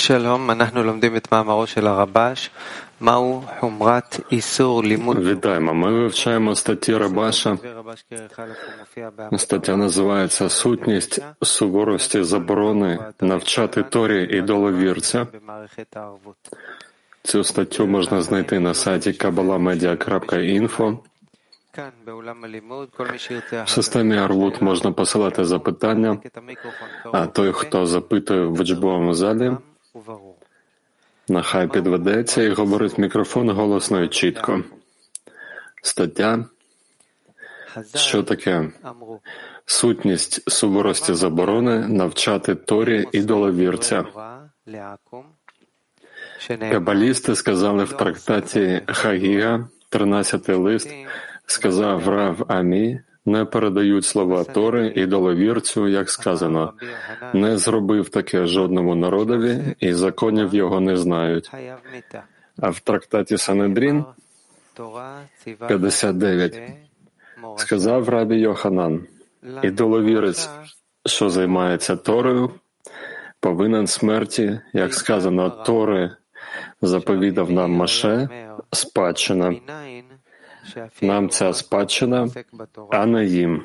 שלום, אנחנו לומדים את מאמרו של הרב"ש. מהו חומרת איסור לימוד? Вітаємо. Ми вивчаємо статті Рабаша. Стаття називається «Сутність суворості заборони навчати Торі ідоловірця». Цю статтю можна знайти на сайті kabbalah.media.info. В системі Арвут можна посилати запитання, а той, хто запитує в учбовому залі, нехай підведеться і говорить в мікрофон голосно і чітко. Стаття. Що таке? Сутність суворості заборони навчати Торі ідоловірця. Кабалісти сказали в трактаті Хагіга, 13-й лист, сказав Рав Амі, не передають слова Тори ідоловірцю, як сказано, не зробив таке жодному народові, і законів його не знають. А в трактаті Санедрін, 59, сказав Рабі Йоханан, ідоловірець, що займається Торою, повинен смерті, як сказано, Тори заповідав нам Моше, спадщина. Нам ця спадщина, а не їм.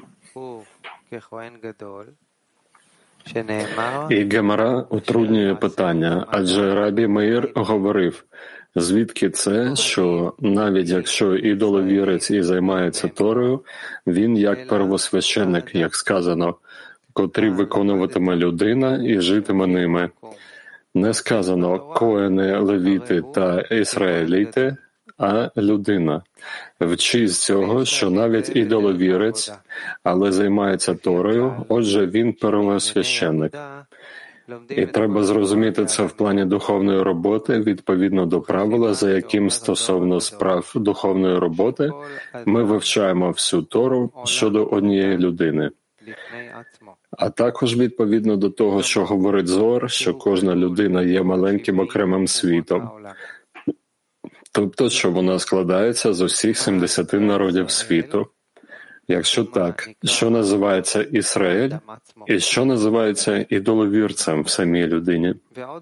І Гемара утруднює питання, адже Рабі Меїр говорив, звідки це, що навіть якщо ідоловірець і займається Торою, він як первосвященник, як сказано, котрі виконуватиме людина і житиме ними. Не сказано коени, левіти та ізраїліти, а людина. Вчи з цього, що навіть ідоловірець, але займається Торою, отже, він первосвященник. І треба зрозуміти це в плані духовної роботи, відповідно до правила, за яким стосовно справ духовної роботи ми вивчаємо всю Тору щодо однієї людини. А також відповідно до того, що говорить Зоар, що кожна людина є маленьким окремим світом. Тобто, що вона складається з усіх 70 народів світу. Якщо так, що називається Ісраїль і що називається ідоловірцем в самій людині?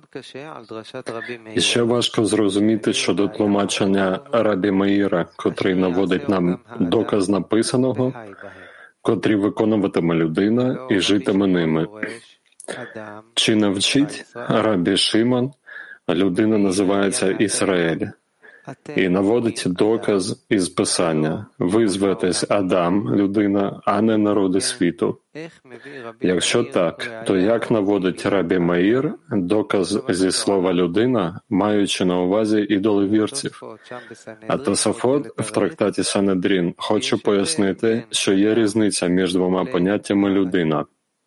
І ще важко зрозуміти щодо тлумачення Рабі Меїра, котрий наводить нам доказ написаного, котрі виконуватиме людина і житиме ними. Чи навчить Рабі Шимон, людина називається Ісраїль, і наводить доказ із Писання. Ви зветесь Адам, людина, а не народи світу. Якщо так, то як наводить Рабі Меїр доказ зі слова людина, маючи на увазі ідоловірців? А Тосафот в трактаті Санедрін хоче пояснити, що є різниця між двома поняттями людина.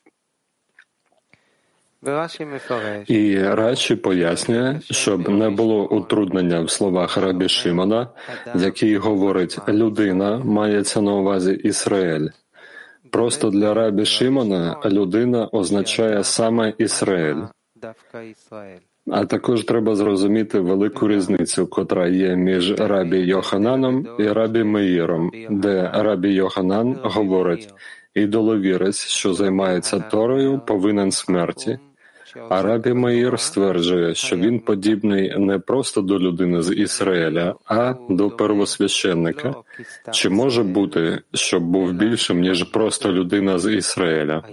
І Раші пояснює, щоб не було утруднення в словах Рабі Шимона, який говорить «людина» мається на увазі Ісраїль. Просто для Рабі Шимона людина означає саме Ісраїль. А також треба зрозуміти велику різницю, котра є між Рабі Йохананом і Рабі Меїром, де Рабі Йоханан говорить «ідоловірець, що займається Торою, повинен смерті». А Рабі Меїр стверджує, що він подібний не просто до людини з Ізраїля, а до первосвященника. Чи може бути, щоб був більшим, ніж просто людина з Ізраїля?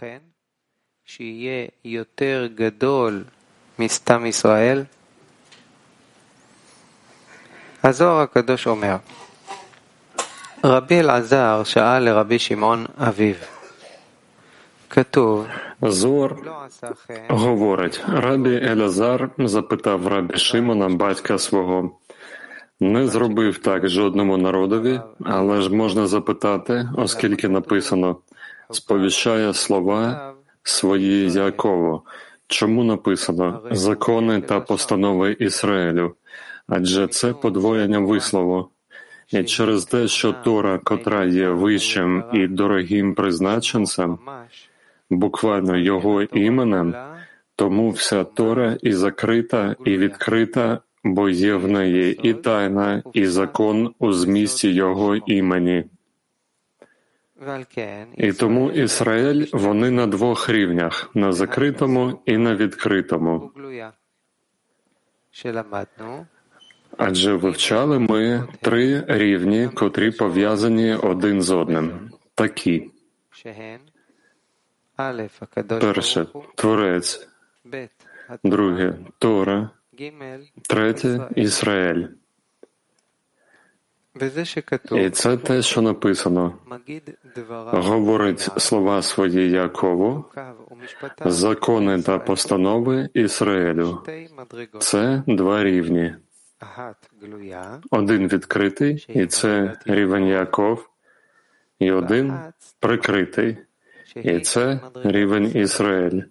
הזוהר הקדוש אומר, רבי אלעזר שאל לרבי שמעון אביו, כתוב, Зоар говорить, Рабі Елязар запитав Рабі Шимона, батька свого, не зробив так жодному народові, але ж можна запитати, оскільки написано, сповіщає слова свої Якову. Чому написано закони та постанови Ізраїлю? Адже це подвоєння вислову. І через те, що Тора, котра є вищим і дорогим призначенцем, буквально його іменем, тому вся Тора і закрита, і відкрита, бо є в неї і тайна, і закон у змісті його імені. І тому Ізраїль, вони на двох рівнях – на закритому і на відкритому. Адже вивчали ми 3 рівні, котрі пов'язані один з одним. Такі. Перше – Творець. Друге – Тора. Третє – Ізраїль. І це те, що написано. Говорить слова свої Якову, закони та постанови Ізраїлю. Це 2 рівні. Один відкритий, і це рівень Яков, і один прикритий, і це рівень Ізраїль.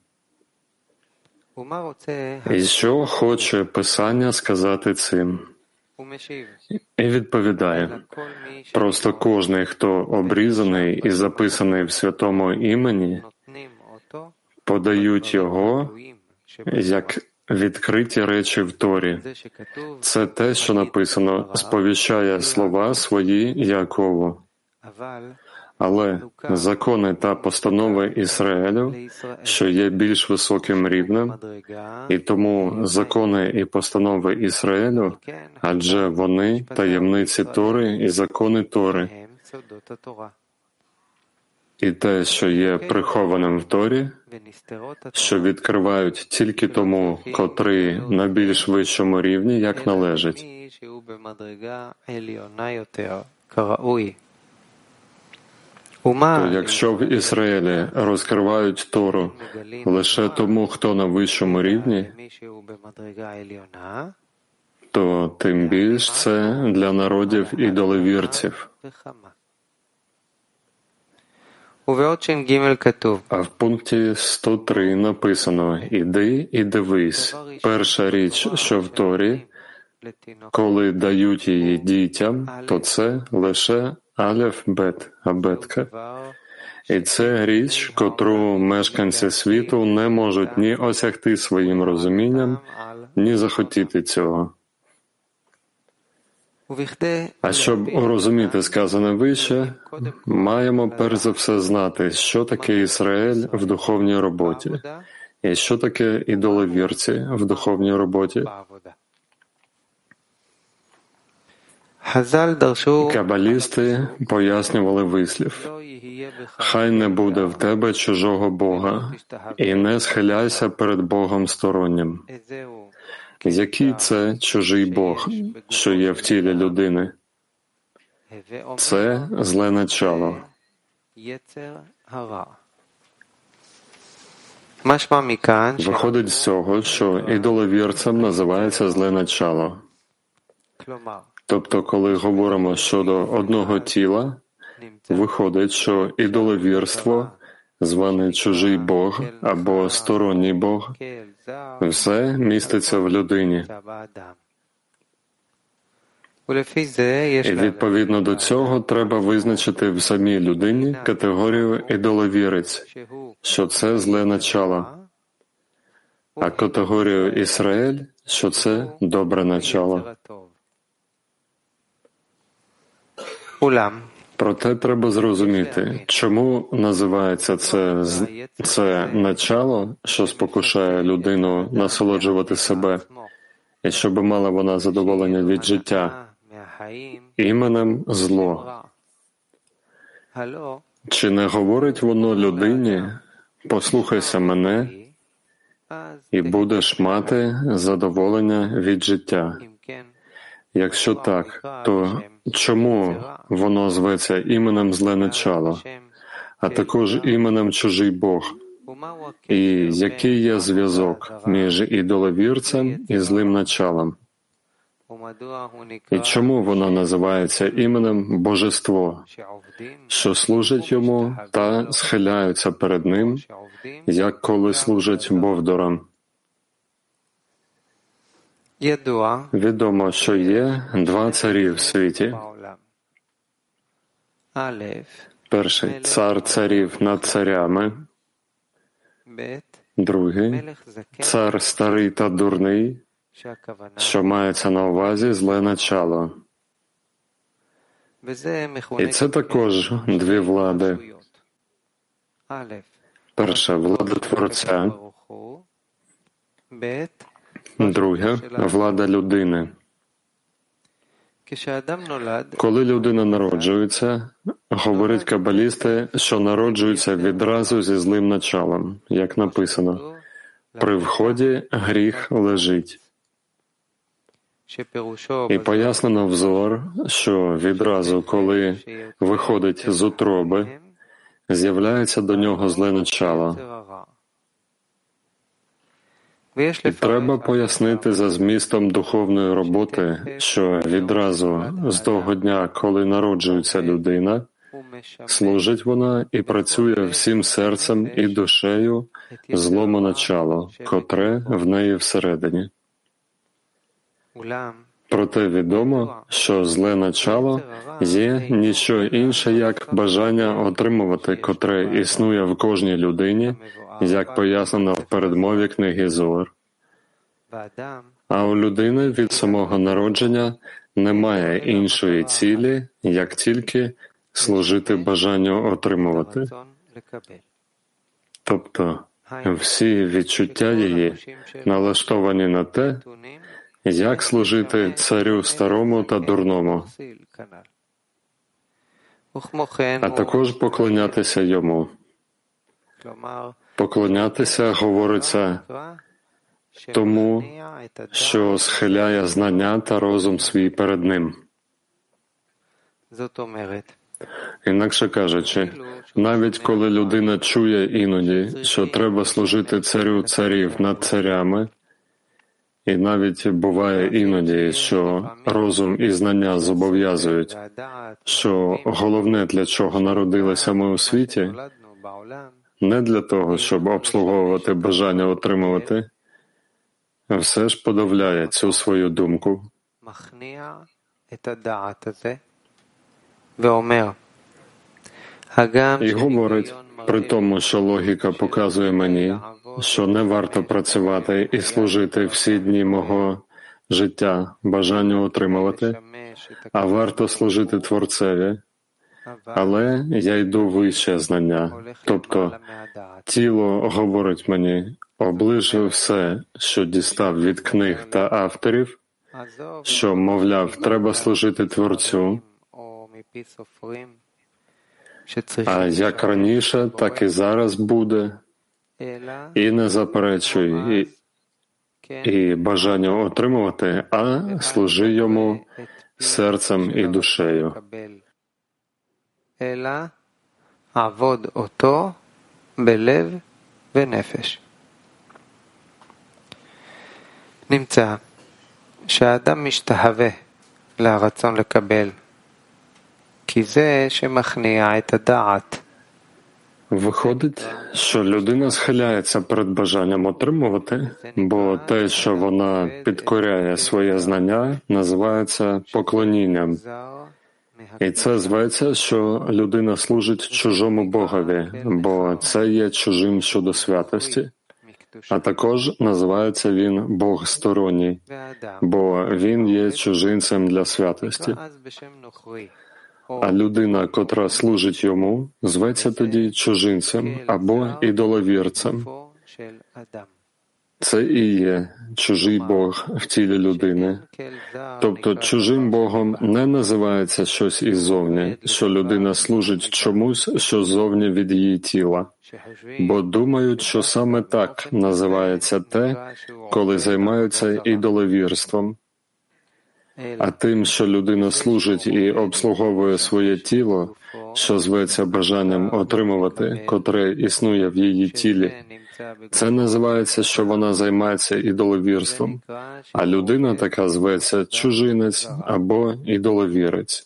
І що хоче Писання сказати цим? І відповідає, просто кожний, хто обрізаний і записаний в святому імені, подають його як відкриті речі в Торі. Це те, що написано, сповіщає слова свої Якову. Але закони та постанови Ізраїлю, що є більш високим рівнем, і тому закони і постанови Ізраїлю, адже вони таємниці Тори і закони Тори. І те, що є прихованим в Торі, що відкривають тільки тому, котрий на більш вищому рівні, як належить. То якщо в Ізраїлі розкривають Тору лише тому, хто на вищому рівні, то тим більш це для народів ідоловірців. А в пункті 103 написано «Іди і дивись». Перша річ, що в Торі, коли дають її дітям, то це лише алеф-бет, абетка. І це річ, котру мешканці світу не можуть ні осягти своїм розумінням, ні захотіти цього. А щоб розуміти сказане вище, маємо перш за все знати, що таке Ізраїль в духовній роботі, і що таке ідоловірці в духовній роботі. Кабалісти пояснювали вислів «Хай не буде в тебе чужого Бога, і не схиляйся перед Богом стороннім». Який це чужий Бог, що є в тілі людини? Це зле начало. Виходить з цього, що ідоловірцем називається зле начало. Тобто, коли говоримо щодо одного тіла, виходить, що ідоловірство, зване чужий Бог або сторонній Бог, все міститься в людині. І відповідно до цього треба визначити в самій людині категорію ідоловірець, що це зле начало, а категорію Ізраїль, що це добре начало. Проте треба зрозуміти, чому називається це начало, що спокушає людину насолоджувати себе, і щоб мала вона задоволення від життя, іменем зло. Чи не говорить воно людині, послухайся мене, і будеш мати задоволення від життя? Якщо так, то чому воно зветься іменем зле начало, а також іменем чужий Бог? І який є зв'язок між ідоловірцем і злим началом? І чому воно називається іменем Божество, що служать йому та схиляються перед ним, як коли служать Бовдорам? Відомо, що є 2 царі в світі. Перший – цар царів над царями. Другий – цар старий та дурний, що мається на увазі зле начало. І це також 2 влади. Перша – влада Творця. Друге – влада людини. Коли людина народжується, говорять кабалісти, що народжується відразу зі злим началом, як написано «При вході гріх лежить». І пояснено в Зоар, що відразу, коли виходить з утроби, з'являється до нього зле начало. І треба пояснити за змістом духовної роботи, що відразу з того дня, коли народжується людина, служить вона і працює всім серцем і душею злому начало, котре в неї всередині. Проте відомо, що зле начало є ніщо інше, як бажання отримувати, котре існує в кожній людині, як пояснено в передмові книги Зоар. А у людини від самого народження немає іншої цілі, як тільки служити бажанню отримувати. Тобто всі відчуття її налаштовані на те, як служити царю старому та дурному, а також поклонятися йому. Поклонятися, говориться, тому, що схиляє знання та розум свій перед ним. Інакше кажучи, навіть коли людина чує іноді, що треба служити царю царів над царями, і навіть буває іноді, що розум і знання зобов'язують, що головне, для чого народилися ми у світі, не для того, щоб обслуговувати бажання отримувати, все ж подавляє цю свою думку. І говорить, при тому, що логіка показує мені, що не варто працювати і служити всі дні мого життя бажанню отримувати, а варто служити Творцеві. Але я йду вище знання. Тобто тіло говорить мені, оближ все, що дістав від книг та авторів, що, мовляв, треба служити Творцю, а як раніше, так і зараз буде, і не заперечуй і бажання отримувати, а служи йому серцем і душею. נמצא שהאדם משתהווה לרצון לקבל, כי זה שמכניע את הדעת. Виходить, що людина схиляється перед бажанням отримувати, бо те, що вона підкоряє своє знання, називається поклонінням. І це зветься, що людина служить чужому Богові, бо це є чужим щодо святості. А також називається він Бог сторонній, бо він є чужинцем для святості. А людина, котра служить йому, зветься тоді чужинцем або ідоловірцем. Це і є чужий Бог в тілі людини. Тобто чужим Богом не називається щось іззовні, що людина служить чомусь, що ззовні від її тіла. Бо думають, що саме так називається те, коли займаються ідоловірством. А тим, що людина служить і обслуговує своє тіло, що зветься бажанням отримувати, котре існує в її тілі, це називається, що вона займається ідоловірством, а людина така зветься чужинець або ідоловірець.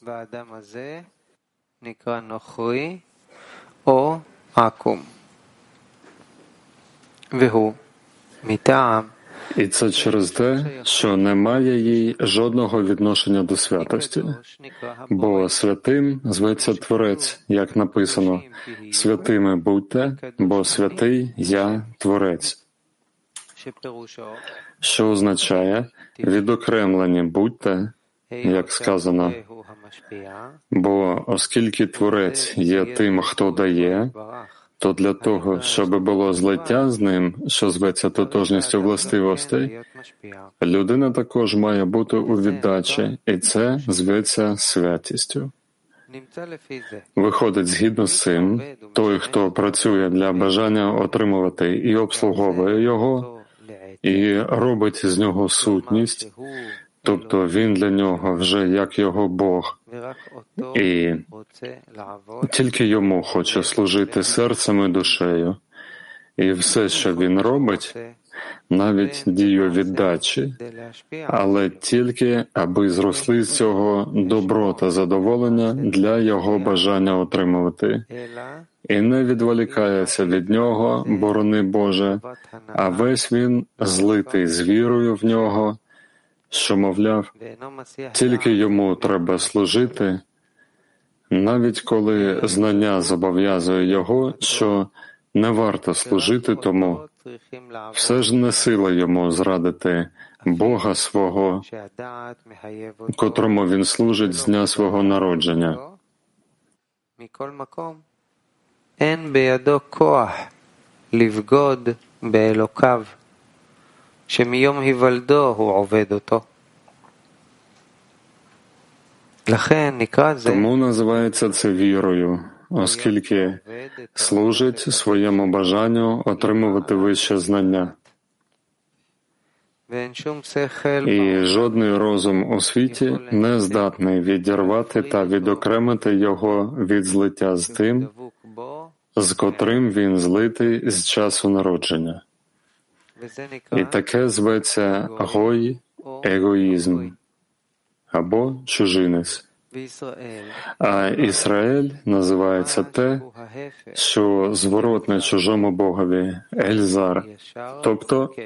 І це через те, що немає їй жодного відношення до святості. Бо святим зветься Творець, як написано, «Святими будьте, бо святий я Творець». Що означає «відокремлені будьте», як сказано, бо оскільки Творець є тим, хто дає, то для того, щоб було злиття з ним, що зветься тотожністю властивостей, людина також має бути у віддачі, і це зветься святістю. Виходить, згідно з цим, той, хто працює для бажання отримувати і обслуговує його, і робить з нього сутність, тобто він для нього вже як його Бог, і тільки йому хоче служити серцем і душею. І все, що він робить, навіть дію віддачі, але тільки, аби зросли з цього добро та задоволення для його бажання отримувати. І не відволікається від нього, борони Боже, а весь він злитий з вірою в нього, що, мовляв, тільки йому треба служити, навіть коли знання зобов'язує його, що не варто служити тому, все ж не сила йому зрадити Бога свого, котрому він служить з дня свого народження. אין בידו כוח לבגוד באלוקיו, שמיום היוולדו הוא עובד אותו. לכן נקרא זה Тому називається це вірою, оскільки служить своєму бажанню отримувати вище знання. І жодний розум у світі не здатний відірвати та відокремити його від злиття з тим, з котрим він злитий з часу народження. І таке зветься гой, егоїзм або чужинець. А Ізраїль називається те, що зворотне чужому богові Ельзар, тобто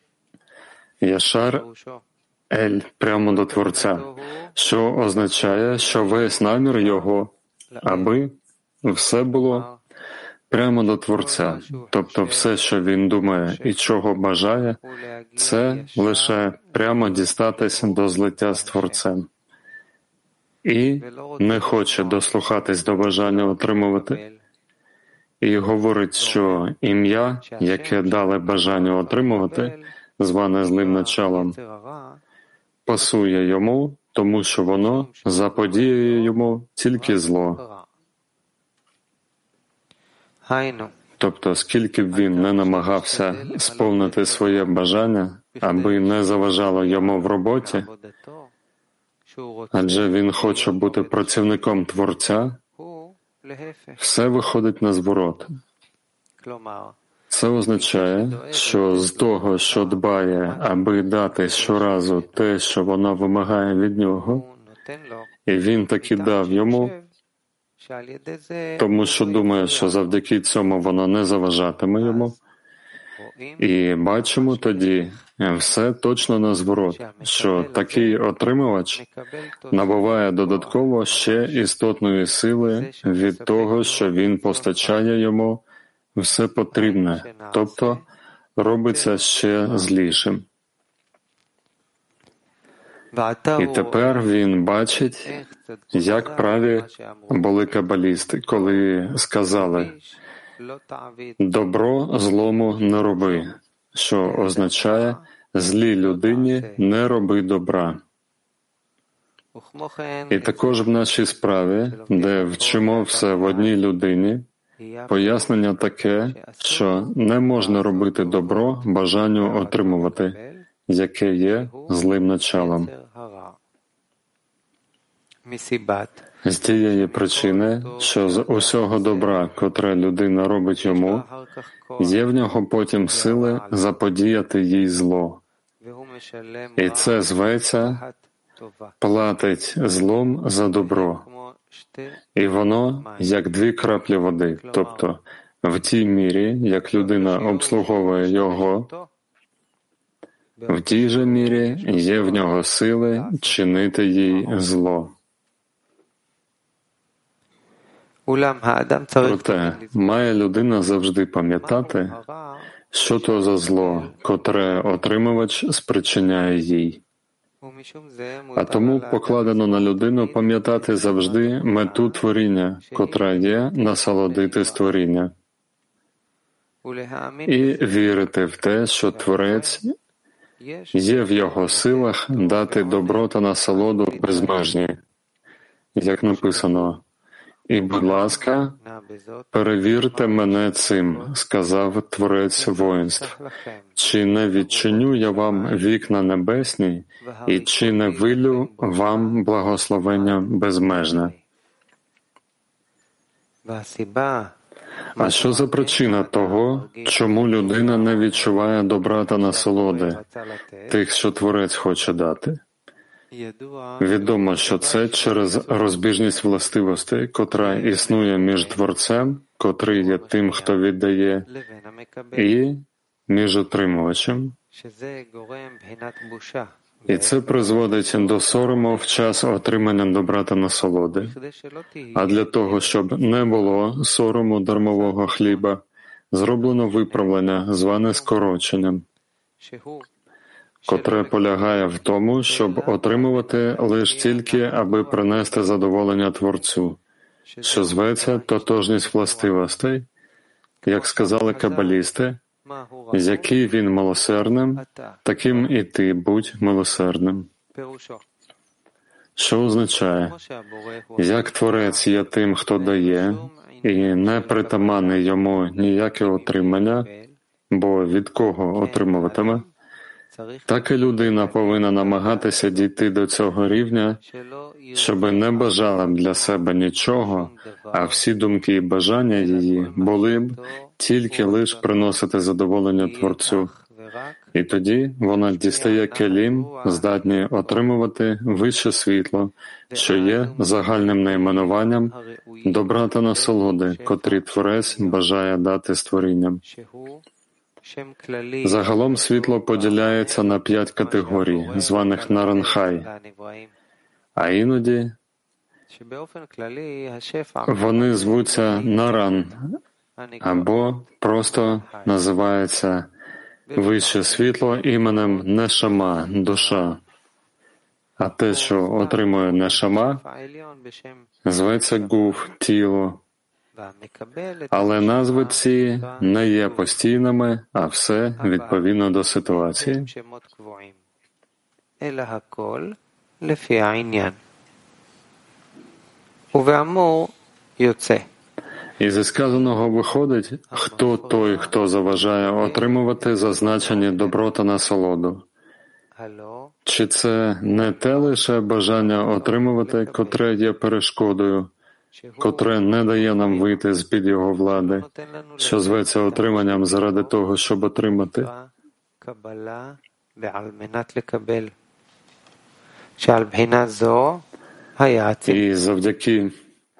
Яшар Ель, прямо до Творця, що означає, що весь намір його, аби все було прямо до Творця, тобто все, що він думає і чого бажає, це лише прямо дістатися до злиття з Творцем. І не хоче дослухатись до бажання отримувати, і говорить, що ім'я, яке дали бажання отримувати, зване злим началом, пасує йому, тому що воно заподіює йому тільки зло. Тобто, скільки б він не намагався сповнити своє бажання, аби не заважало йому в роботі, адже він хоче бути працівником Творця, все виходить на зворот. Це означає, що з того, що дбає, аби дати щоразу те, що вона вимагає від нього, і він таки дав йому, тому що думає, що завдяки цьому воно не заважатиме йому. І бачимо тоді все точно на зворот, що такий отримувач набуває додатково ще істотної сили від того, що він постачає йому все потрібне, тобто робиться ще злішим. І тепер він бачить, як праві були кабалісти, коли сказали «добро злому не роби», що означає «злій людині не роби добра». І також в нашій справі, де вчимо все в одній людині, пояснення таке, що не можна робити добро бажанню отримувати, яке є злим началом. З тієї причини, що з усього добра, котре людина робить йому, є в нього потім сили заподіяти їй зло. І це зветься «платить злом за добро». І воно як дві краплі води, тобто в тій мірі, як людина обслуговує його, в тій же мірі є в нього сили чинити їй зло. Проте має людина завжди пам'ятати, що то за зло, котре отримувач спричиняє їй. А тому покладено на людину пам'ятати завжди мету творіння, котра є насолодити створіння. і вірити в те, що Творець є в його силах дати добро та насолоду безмежні, як написано. І, будь ласка, перевірте мене цим, сказав Творець воїнств. Чи не відчиню я вам вікна небесні, і чи не вилю вам благословення безмежне? А що за причина того, чому людина не відчуває добра та насолоди, тих, що Творець хоче дати? Відомо, що це через розбіжність властивостей, котра існує між Творцем, котрий є тим, хто віддає, і між отримувачем. І це призводить до сорому в час отримання добра та насолоди. А для того, щоб не було сорому дармового хліба, зроблено виправлення, зване скороченням, котре полягає в тому, щоб отримувати лише тільки, аби принести задоволення Творцю, що зветься тотожність властивостей, як сказали кабалісти, з який він милосердним, таким і ти будь милосердним. Що означає, як Творець є тим, хто дає, і не притаманне йому ніяке отримання, бо від кого отримуватиме, так і людина повинна намагатися дійти до цього рівня, щоби не бажала б для себе нічого, а всі думки і бажання її були б тільки лиш приносити задоволення Творцю. І тоді вона дістає келім, здатні отримувати вище світло, що є загальним найменуванням добра та насолоди, котрі Творець бажає дати створінням. Загалом світло поділяється на 5 категорій, званих наранхай, а іноді вони звуться наран, або просто називається вище світло іменем нешама, душа. А те, що отримує нешама, зветься гуф, тіло. Але назви ці не є постійними, а все відповідно до ситуації. І зі сказаного виходить, хто той, хто заважає отримувати зазначені добро та насолоду. Чи це не те лише бажання отримувати, котре є перешкодою, котре не дає нам вийти з-під його влади, що зветься отриманням заради того, щоб отримати? І завдяки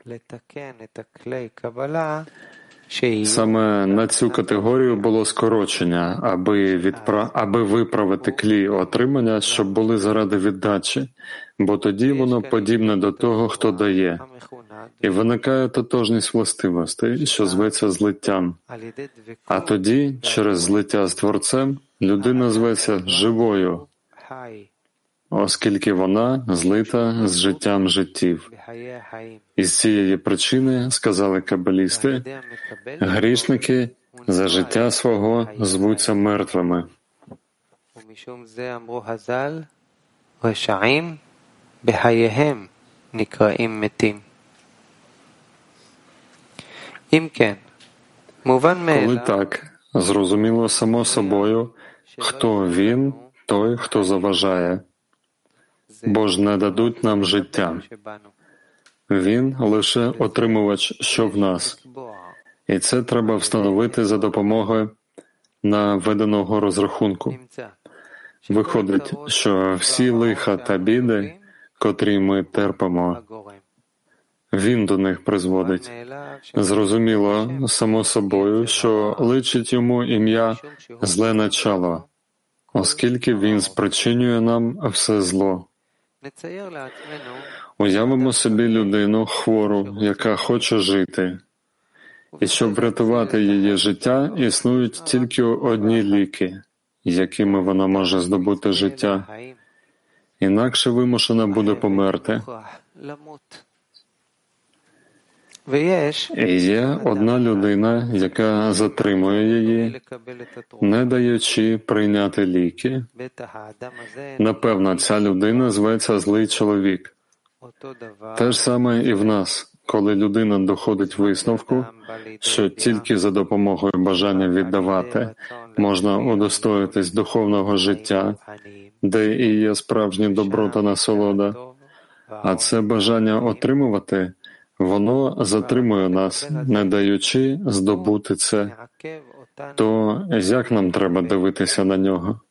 саме на цю категорію було скорочення, аби виправити клі отримання, щоб були заради віддачі, бо тоді воно подібне до того, хто дає. І виникає тотожність властивостей, що зветься злиттям. А тоді, через злиття з Творцем, людина зветься живою, оскільки вона злита з життям життів. Із цієї причини, сказали кабалісти, грішники за життя свого звуться мертвими. Коли так, зрозуміло само собою, хто він, той, хто заважає, бо ж не дадуть нам життя. Він лише отримувач, що в нас. І це треба встановити за допомогою наведеного розрахунку. Виходить, що всі лиха та біди, котрі ми терпимо, він до них призводить. Зрозуміло, само собою, що личить йому ім'я «зле начало», оскільки він спричинює нам все зло. Уявимо собі людину хвору, яка хоче жити. І щоб врятувати її життя, існують тільки одні ліки, якими вона може здобути життя. Інакше вимушена буде померти. І є одна людина, яка затримує її, не даючи прийняти ліки. Напевно, ця людина зветься злий чоловік. Те ж саме і в нас, коли людина доходить висновку, що тільки за допомогою бажання віддавати можна удостоїтись духовного життя, де і є справжнє добро та насолода, а це бажання отримувати, воно затримує нас, не даючи здобути це. То як нам треба дивитися на нього?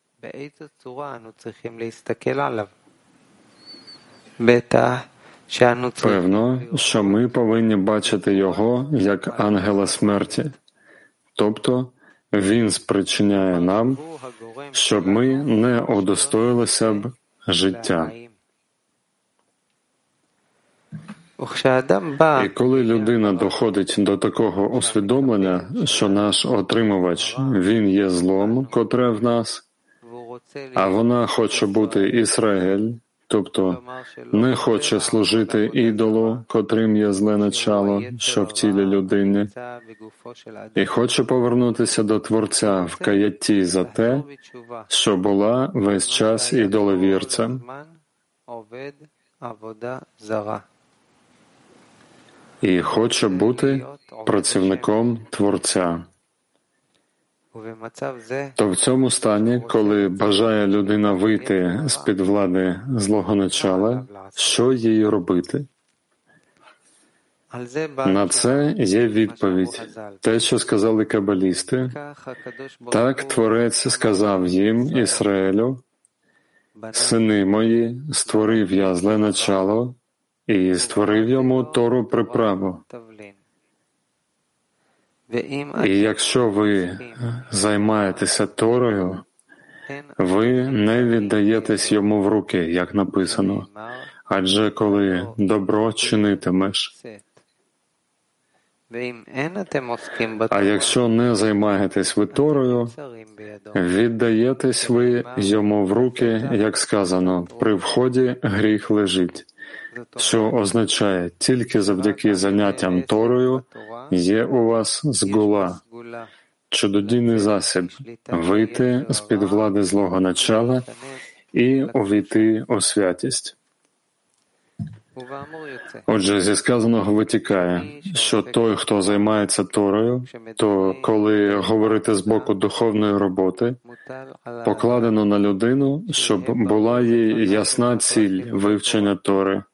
Певно, що ми повинні бачити його як ангела смерті. Тобто, він спричиняє нам, щоб ми не удостоїлися б життя. І коли людина доходить до такого усвідомлення, що наш отримувач, він є злом, котре в нас, а вона хоче бути Ізраїль, тобто не хоче служити ідолу, котрим є зле начало, що в тілі людини, і хоче повернутися до Творця в каятті за те, що була весь час ідоловірцем. І хоче бути працівником Творця. То в цьому стані, коли бажає людина вийти з-під влади злого начала, що їй робити? На це є відповідь. Те, що сказали кабалісти, так Творець сказав їм, Ізраїлю, «Сини мої, створив я зле начало, і створив йому Тору приправу. І якщо ви займаєтеся Торою, ви не віддаєтесь йому в руки, як написано, адже коли добро чинитимеш. А якщо не займаєтесь ви Торою, віддаєтесь ви йому в руки, як сказано, при вході гріх лежить, що означає, тільки завдяки заняттям Торою є у вас згула, чудодійний засіб вийти з-під влади злого начала і увійти у святість. Отже, зі сказаного витікає, що той, хто займається Торою, то коли говорити з боку духовної роботи, покладено на людину, щоб була їй ясна ціль вивчення Тори,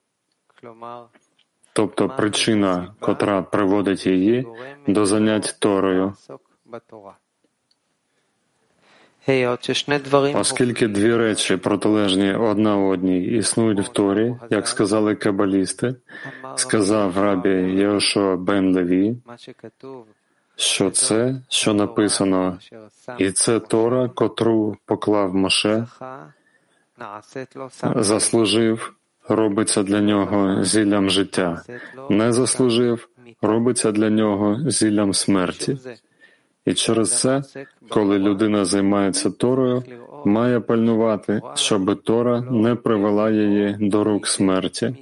тобто причина, котра приводить її до занять Торою. Оскільки дві речі, протилежні одна одній, існують в Торі, як сказали кабалісти, сказав рабі Єошуа бен Леві, що це, що написано, і це Тора, котру поклав Моше, заслужив, робиться для нього зіллям життя, не заслужив, робиться для нього зіллям смерті. І через це, коли людина займається Торою, має пильнувати, щоб Тора не привела її до рук смерті.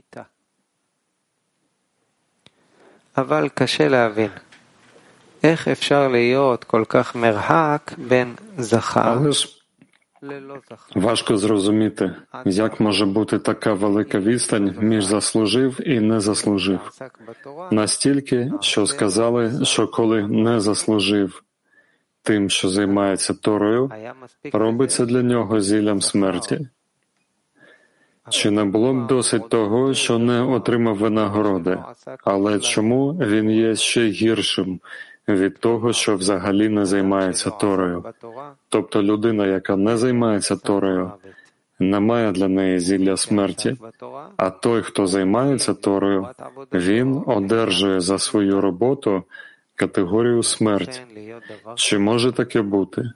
Але ж важко зрозуміти, як може бути така велика відстань між заслужив і не заслужив. Настільки, що сказали, що коли не заслужив тим, що займається Торою, робиться для нього зіллям смерті. Чи не було б досить того, що не отримав винагороди, але чому він є ще гіршим від того, що взагалі не займається Торою? Тобто людина, яка не займається Торою, не має для неї зілля смерті, а той, хто займається Торою, він одержує за свою роботу категорію смерть. Чи може таке бути?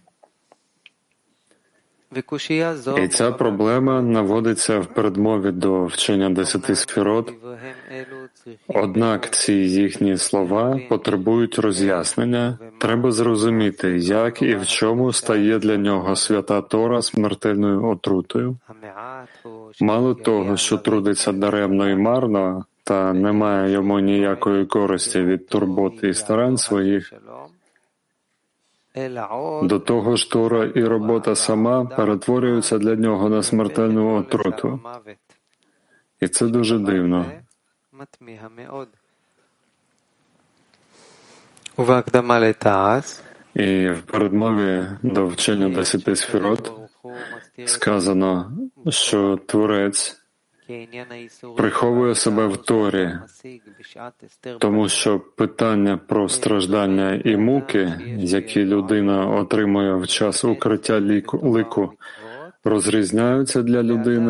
І ця проблема наводиться в передмові до вчення 10 сферот, однак ці їхні слова потребують роз'яснення. Треба зрозуміти, як і в чому стає для нього свята Тора смертельною отрутою. Мало того, що трудиться даремно і марно, та немає йому ніякої користі від турбот і старань своїх, до того ж Тора і робота сама перетворюються для нього на смертельну отруту. І це дуже дивно. І в передмові до вчення 10 сферот сказано, що Творець приховує себе в Торі, тому що питання про страждання і муки, які людина отримує в час укриття лику, розрізняється для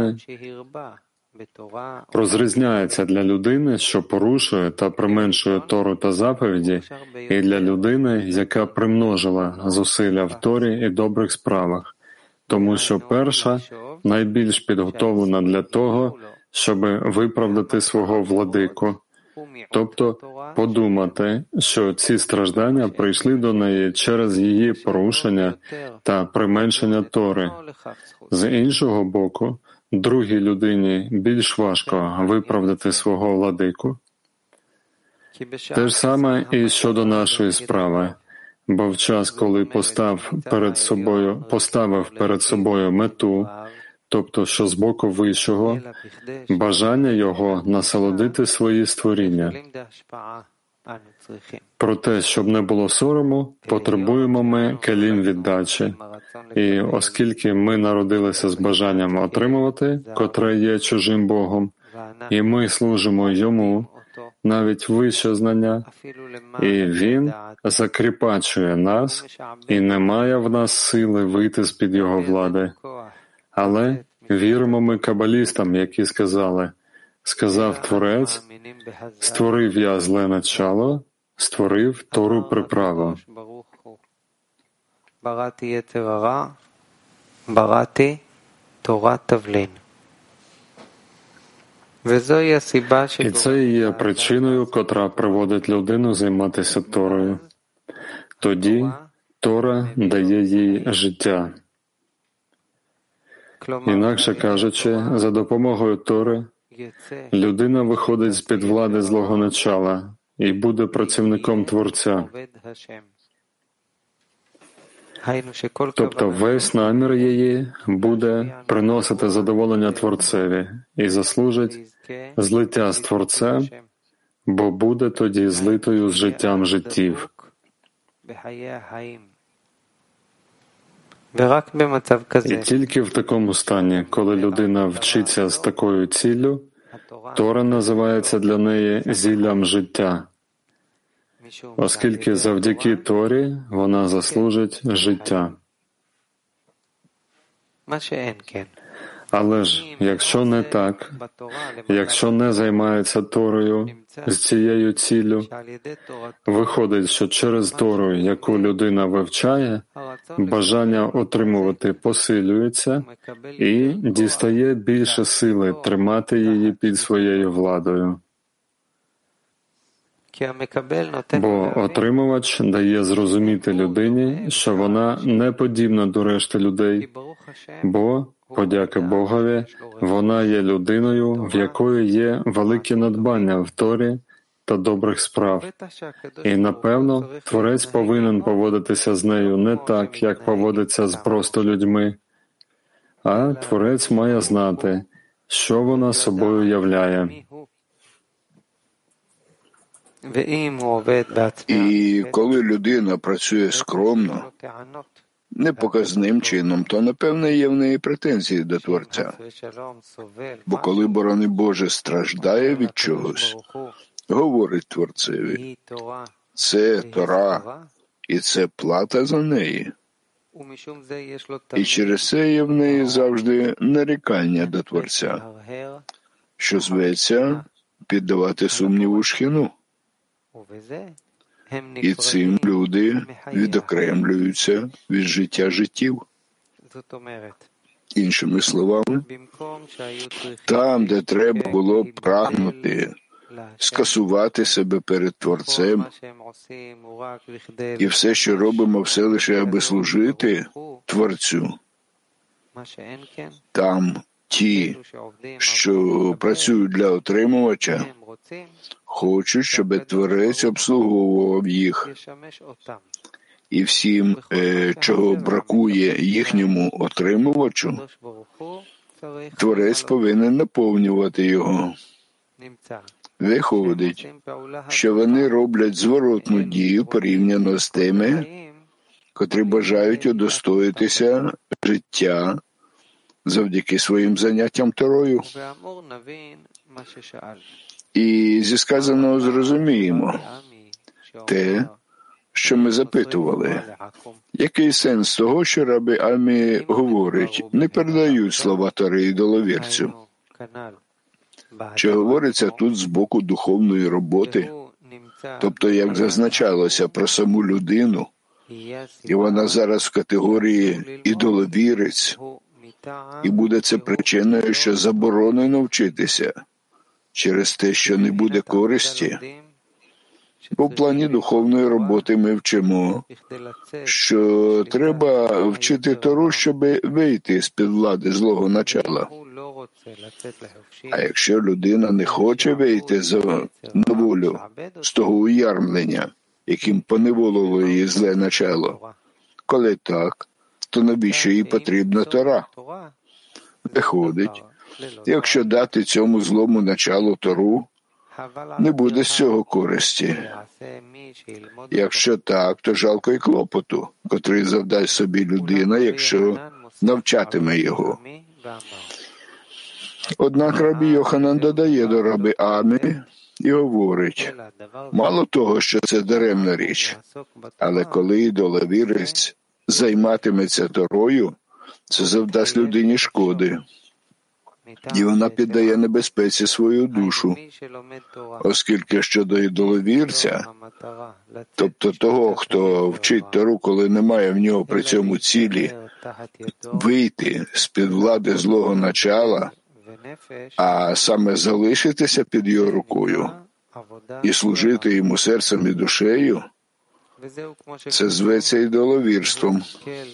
людини, що порушує та применшує Тору та заповіді, і для людини, яка примножила зусилля в Торі і добрих справах, тому що перша найбільш підготовлена для того, щоб виправдати свого владику, тобто подумати, що ці страждання прийшли до неї через її порушення та применшення Тори. З іншого боку, другій людині більш важко виправдати свого владику. Те ж саме і щодо нашої справи, бо в час, коли поставив перед собою мету, тобто що з боку Вищого, бажання його насолодити свої створіння. Про те, щоб не було сорому, потребуємо ми келім віддачі. І оскільки ми народилися з бажанням отримувати, котре є чужим Богом, і ми служимо Йому, навіть вище знання, і Він закріпачує нас, і немає в нас сили вийти з-під Його влади. Але віримо ми кабалістам, які сказав Творець, створив я зле начало, створив Тору приправу. І це і є причиною, котра приводить людину займатися Торою. Тоді Тора дає їй життя. Інакше кажучи, за допомогою Тори людина виходить з-під влади злого начала і буде працівником Творця. Тобто весь намір її буде приносити задоволення Творцеві і заслужить злиття з Творцем, бо буде тоді злитою з життям життів. І тільки в такому стані, коли людина вчиться з такою ціллю, Тора називається для неї зіллям життя, оскільки завдяки Торі вона заслужить життя. Але ж, якщо не так, якщо не займається Торою з цією ціллю, виходить, що через Тору, яку людина вивчає, бажання отримувати посилюється і дістає більше сили тримати її під своєю владою. Бо отримувач дає зрозуміти людині, що вона не подібна до решти людей, бо, подяки Богові, вона є людиною, в якої є великі надбання в Торі та добрих справ. І, напевно, Творець повинен поводитися з нею не так, як поводиться з просто людьми, а Творець має знати, що вона собою являє. І коли людина працює скромно, непоказним чином, то, напевне, є в неї претензії до Творця. Бо коли, борони Боже, страждає від чогось, говорить Творцеві, це Тора, і це плата за неї. І через це є в неї завжди нарікання до Творця, що зветься піддавати сумніву шхину. І цим люди відокремлюються від життя життів. Іншими словами, там, де треба було прагнути, скасувати себе перед Творцем, і все, що робимо, все лише аби служити Творцю, там ті, що працюють для отримувача, хочуть, щоб Творець обслуговував їх, і всім, чого бракує їхньому отримувачу, Творець повинен наповнювати його. Виходить, що вони роблять зворотну дію порівняно з тими, котрі бажають удостоїтися життя завдяки своїм заняттям Торою. І зі сказаного зрозуміємо те, що ми запитували. Який сенс того, що раби Амі говорить, не передають слова Тори ідоловірцю? Чи говориться тут з боку духовної роботи? Тобто, як зазначалося про саму людину, і вона зараз в категорії ідоловірець, і буде це причиною, що заборонено вчитися через те, що не буде користі. Бо в плані духовної роботи ми вчимо, що треба вчити Тору, щоб вийти з-під влади злого начала. А якщо людина не хоче вийти на волю з того уярмлення, яким поневолило її зле начало, коли так, то навіщо їй потрібна Тора? Виходить, якщо дати цьому злому началу Тору, не буде з цього користі. Якщо так, то жалко й клопоту, котрий завдасть собі людина, якщо навчатиме його. Однак рабі Йоханан додає до раби Амі і говорить, мало того, що це даремна річ, але коли ідоловірець займатиметься Торою, це завдасть людині шкоди. І вона піддає небезпеці свою душу, оскільки щодо ідоловірця, тобто того, хто вчить Тору, коли немає в нього при цьому цілі вийти з-під влади злого начала, а саме залишитися під його рукою і служити йому серцем і душею, це зветься ідоловірством.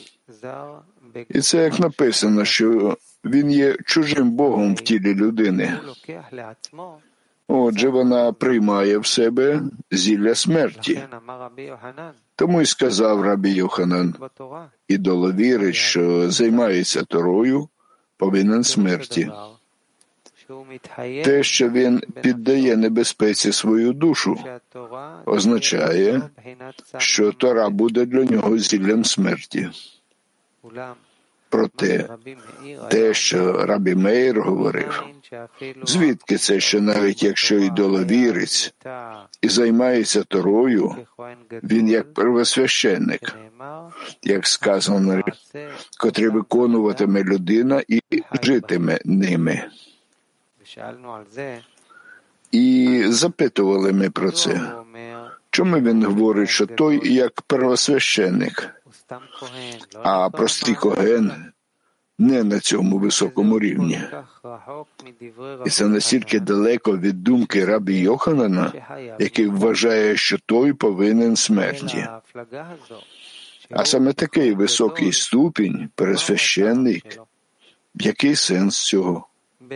І це як написано, що він є чужим Богом в тілі людини. Отже, вона приймає в себе зілля смерті. Тому й сказав рабі Йоханан, ідоловірець, що займається Торою, повинен смерті. Те, що він піддає небезпеці свою душу, означає, що Тора буде для нього зіллям смерті. Проте, те, що рабі Меїр говорив, звідки це, що навіть якщо ідоловірець і займається Торою, він як первосвященник, як сказано, котрий виконуватиме людина і житиме ними. І запитували ми про це. Чому він говорить, що той як первосвященник, а простий коген не на цьому високому рівні? І це настільки далеко від думки рабі Йоханана, який вважає, що той повинен смерті. А саме такий високий ступінь, первосвященник, який сенс цього?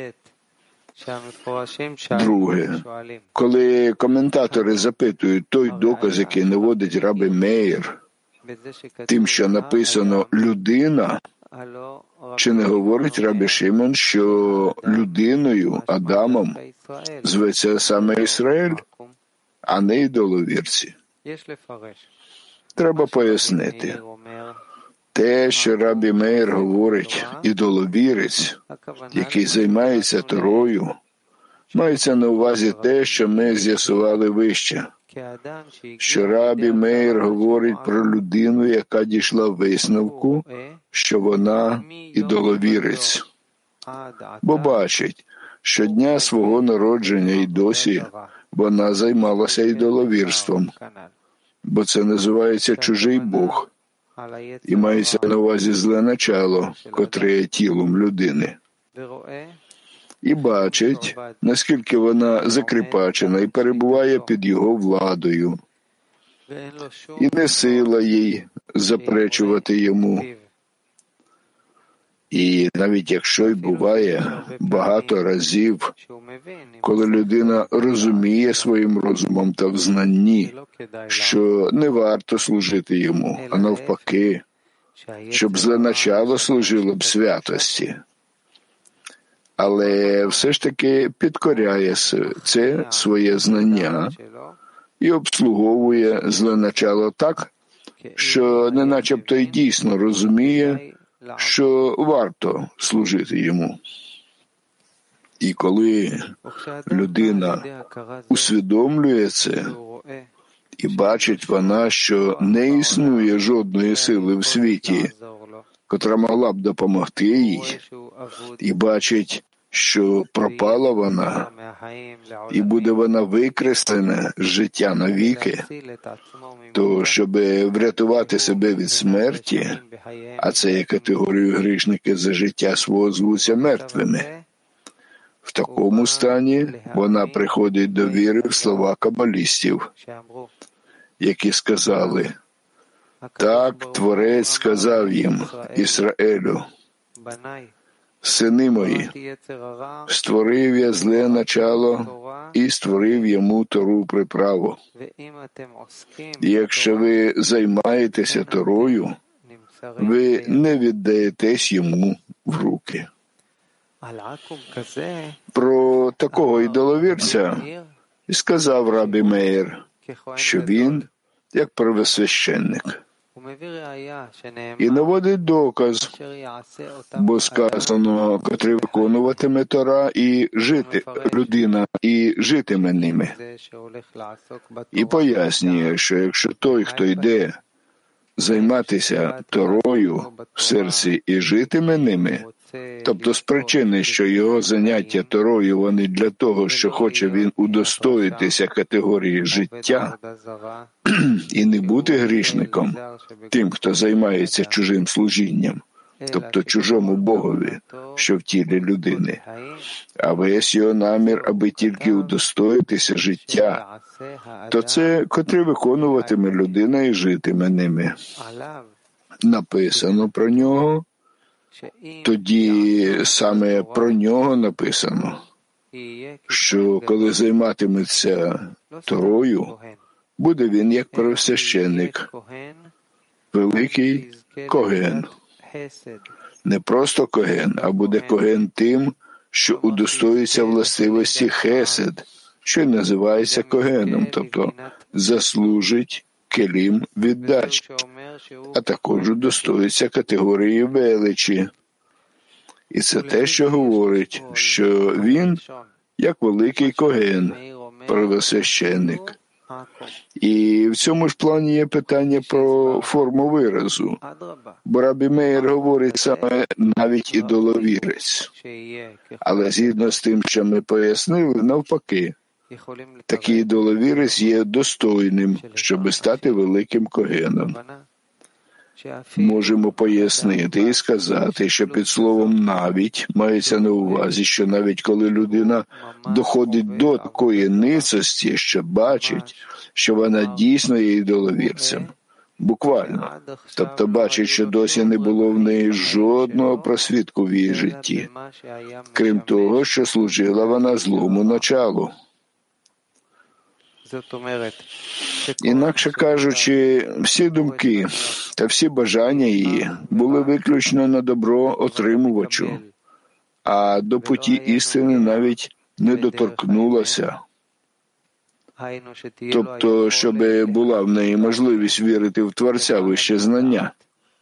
Друге, коли коментатори запитують той доказ, який наводить рабі Меїр, тим, що написано «людина», чи не говорить рабі Шимон, що людиною, Адамом, зветься саме Ізраїль, а не ідоловірці? Треба пояснити. Те, що рабі Меїр говорить, ідоловірець, який займається Торою, мається на увазі те, що ми з'ясували вище, що рабі Меїр говорить про людину, яка дійшла висновку, що вона ідоловірець, бо бачить, що дня свого народження і досі вона займалася ідоловірством, бо це називається чужий Бог, і мається на увазі зле начало, котре є тілом людини. І бачить, наскільки вона закріпачена і перебуває під його владою. І не сила їй заперечувати йому. І навіть якщо й буває багато разів, коли людина розуміє своїм розумом та в знанні, що не варто служити йому, а навпаки, щоб зле начало служило б святості. Але все ж таки підкоряє це своє знання і обслуговує зле начало так, що не начебто й дійсно розуміє, що варто служити йому. І коли людина усвідомлює це, і бачить вона, що не існує жодної сили в світі, котра могла б допомогти їй, і бачить, що пропала вона, і буде вона викреслена з життя навіки, то щоб врятувати себе від смерті, а це є категорію грішники за життя свого звуться мертвими, в такому стані вона приходить до віри в слова кабалістів, які сказали: так Творець сказав їм, Ісраїлю: сини мої, створив я зле начало і створив йому Тору приправу. І якщо ви займаєтеся Торою, ви не віддаєтесь йому в руки. Про такого ідоловірця і сказав Рабі Меїр, що він як первосвященник. І наводить доказ, бо сказано, котрий виконуватиме Тора і жити, людина, і житиме ними. І пояснює, що якщо той, хто йде займатися Торою в серці і житиме ними, тобто з причини, що його заняття Торою вони для того, що хоче він удостоїтися категорії життя і не бути грішником, тим, хто займається чужим служінням, тобто чужому Богові, що в тілі людини, а весь його намір, аби тільки удостоїтися життя, то це, котрий виконуватиме людина і житиме ними. Написано про нього, тоді саме про нього написано, що коли займатиметься Торою, буде він як первосвященник, великий коген. Не просто коген, а буде коген тим, що удостоїться властивості хесед, що й називається когеном, тобто заслужить келім віддачі, а також удостоїться категорії величі. І це те, що говорить, що він як великий коген, первосвященник. І в цьому ж плані є питання про форму виразу. Бо Рабі Меїр говорить саме навіть ідоловірець. Але згідно з тим, що ми пояснили, навпаки, такий ідоловірець є достойним, щоб стати великим когеном. Можемо пояснити і сказати, що під словом «навіть» мається на увазі, що навіть коли людина доходить до такої ницості, що бачить, що вона дійсно є ідоловірцем, буквально, тобто бачить, що досі не було в неї жодного просвідку в її житті, крім того, що служила вона злому началу. Інакше кажучи, всі думки та всі бажання її були виключно на добро отримувачу, а до путі істини навіть не доторкнулася. Тобто, щоб була в неї можливість вірити в Творця вище знання.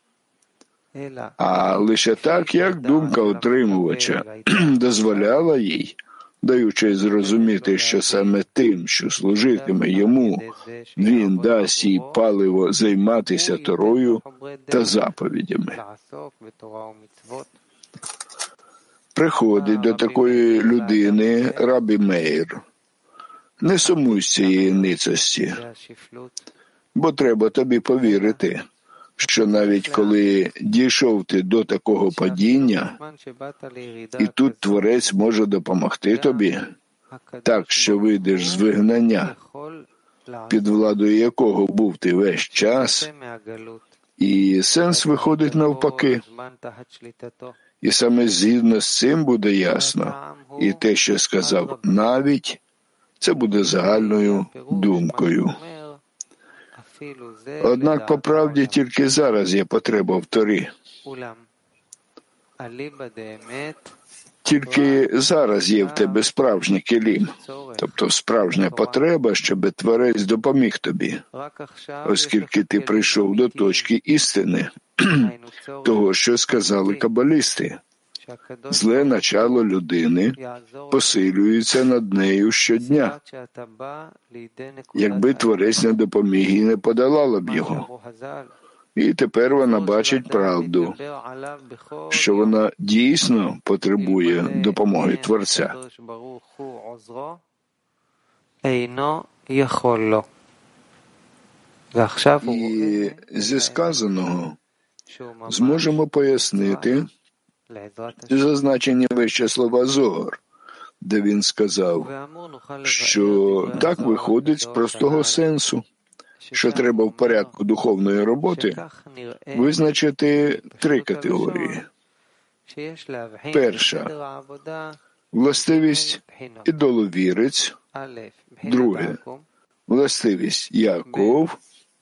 А лише так, як думка отримувача дозволяла їй, даючи зрозуміти, що саме тим, що служитиме йому, він дасть їй паливо займатися Торою та заповідями. Приходить до такої людини Рабі Меїр. Не сумуй з цієї ницості, бо треба тобі повірити, що навіть коли дійшов ти до такого падіння, і тут Творець може допомогти тобі, так, що вийдеш з вигнання, під владою якого був ти весь час, і сенс виходить навпаки. І саме згідно з цим буде ясно, І те, що сказав навіть, це буде загальною думкою. Однак, по правді, тільки зараз є потреба в Торі. Тільки зараз є в тебе справжній келім, тобто справжня потреба, щоб Творець допоміг тобі, оскільки ти прийшов до точки істини, того, що сказали кабалісти. Зле начало людини посилюється над нею щодня. Якби Творець не допоміг і не подолала б його. І тепер вона бачить правду, що вона дійсно потребує допомоги Творця. І зі сказаного зможемо пояснити зазначені вище слова Зоар, де він сказав, що так виходить з простого сенсу, що треба в порядку духовної роботи визначити 3 категорії. Перша – властивість ідоловірець. Друге – властивість Яаков.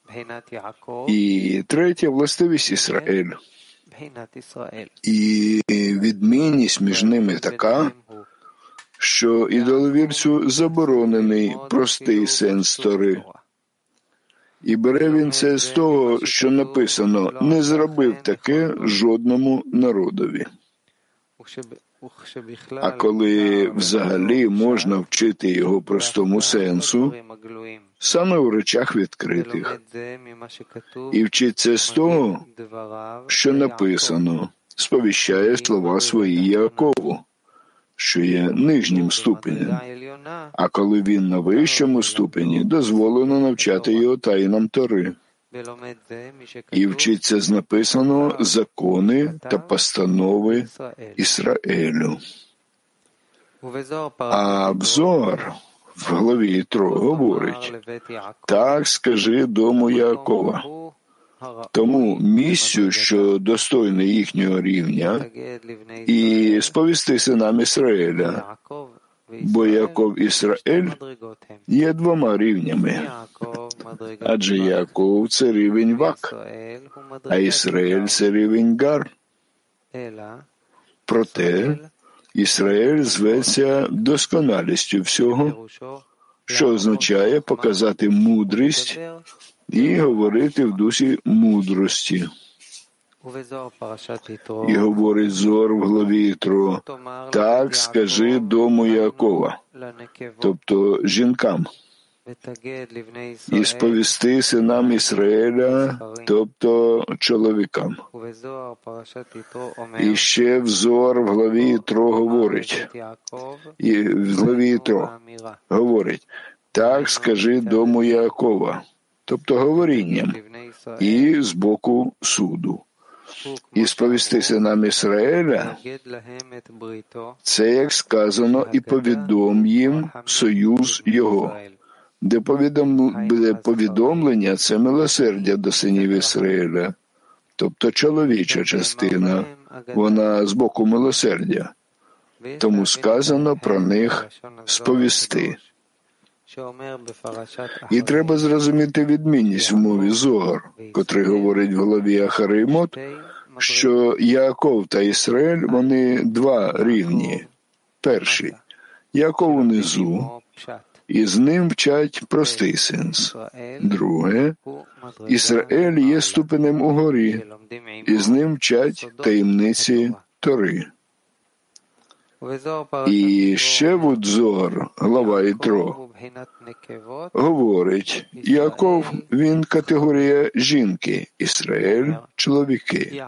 І третє – властивість Ісраїль. І відмінність між ними така, що ідоловірцю заборонений простий сенс Тори. І бере він це з того, що написано «не зробив таке жодному народові». А коли взагалі можна вчити його простому сенсу, саме у речах відкритих, і вчиться з того, що написано, сповіщає слова свої Яакову, що є нижнім ступенем, а коли він на вищому ступені, дозволено навчати його таїнам Тори. І вчиться з написаного закони та постанови Ізраїлю. А Зоар в главі Єтро говорить, так скажи дому Яакова. Тому місцю, що достойне їхнього рівня, і сповісти синам Ізраїля, бо Яаков і Ізраїль є 2 рівнями. Адже Яаков – це рівень Вак, а Ізраїль – це рівень Гар. Проте Ізраїль зветься досконалістю всього, що означає показати мудрість і говорити в дусі мудрості. І говорить Зоар в главі Єтро, так скажи дому Яакова, тобто жінкам, і сповісти синам Ізраїля, тобто чоловікам. І ще в Зоар в главі Єтро говорить, і в главі Єтро говорить, так скажи дому Яакова, тобто говорінням, і з боку суду. І сповісти синам Ізраїля, це, як сказано, і повідом їм союз його, де повідомлення – це милосердя до синів Ізраїля, тобто чоловіча частина, вона з боку милосердя. Тому сказано про них сповісти. І треба зрозуміти відмінність в мові Зоар, котрий говорить в главі Ахаримот, що Яаков та Ізраїль, вони 2 рівні. Перший – Яаков унизу, і з ним вчать простий сенс. Друге – Ізраїль є ступенем угорі, і з ним вчать таємниці Тори. І ще в Зоар, глава Єтро, говорить, Яаков, він категорія жінки, Ізраїль – чоловіки.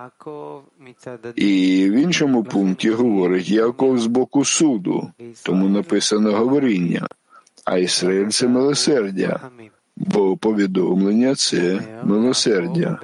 І в іншому пункті говорить, Яаков з боку суду, тому написано говоріння, а Ізраїль – це милосердя, бо повідомлення – це милосердя.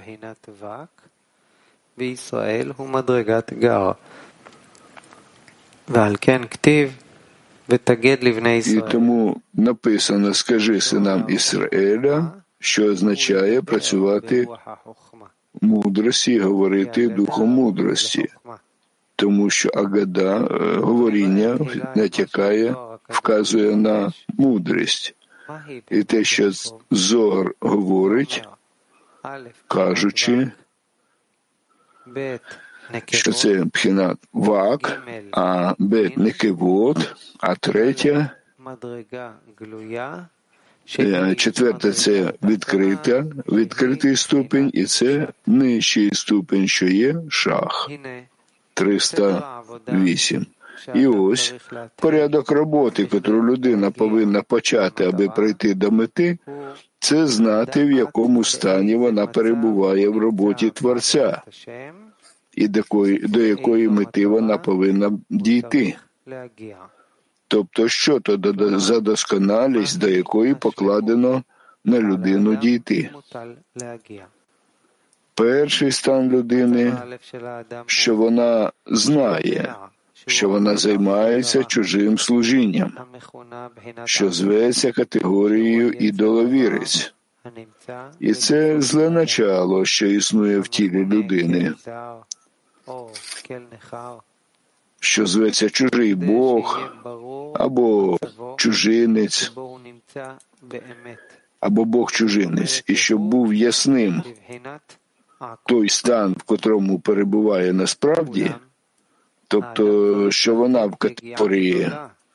І тому написано «Скажи синам Ізраїля», що означає працювати мудрості і говорити духом мудрості. тому що агада, говоріння, натякає, вказує на мудрість. І те, що Зоар говорить, кажучи, що це пхінат вак, а бет некевод, а третя, четверта – це відкритий ступінь, і це нижчий ступінь, що є шах. 308. І ось порядок роботи, яку людина повинна почати, аби прийти до мети, це знати, в якому стані вона перебуває в роботі Творця і до якої мети вона повинна дійти. Тобто, що то за досконалість, до якої покладено на людину дійти. Перший стан людини, що вона знає, що вона займається чужим служінням, що зветься категорією ідоловірець. І це зле начало, що існує в тілі людини, що зветься чужий Бог, або чужинець, або Бог-чужинець, і щоб був ясним той стан, в котрому перебуває насправді, тобто, що вона в категорії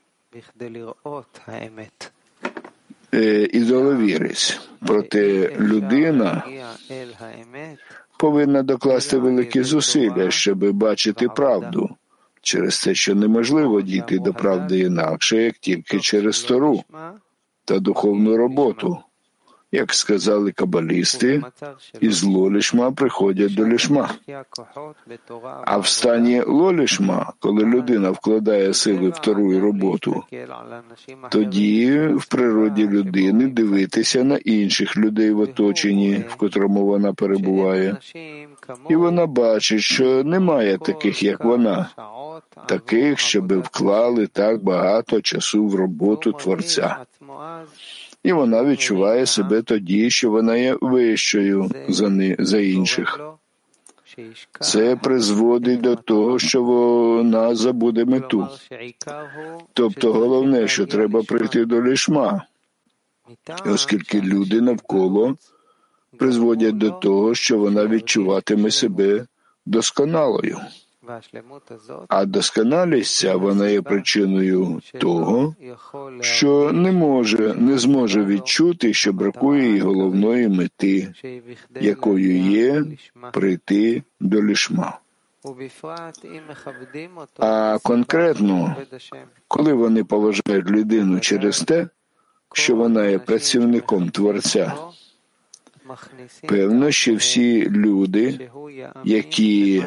ідоловірець. Проте людина повинна докласти великі зусилля, щоб бачити правду, через те, що неможливо дійти до правди інакше, як тільки через Тору та духовну роботу. Як сказали кабалісти, із лолішма приходять до лішма. А в стані лолішма, коли людина вкладає сили в Тору і роботу, тоді в природі людини дивитися на інших людей в оточенні, в котрому вона перебуває. І вона бачить, що немає таких, як вона, таких, щоби вклали так багато часу в роботу Творця. І вона відчуває себе тоді, що вона є вищою за інших. Це призводить до того, що вона забуде мету. Тобто головне, що треба прийти до лішма, оскільки люди навколо призводять до того, що вона відчуватиме себе досконалою. А досконалість ця, вона є причиною того, що не зможе відчути, що бракує їй головної мети, якою є прийти до лішма. А конкретно, коли вони поважають людину через те, що вона є працівником Творця, певно, що всі люди, які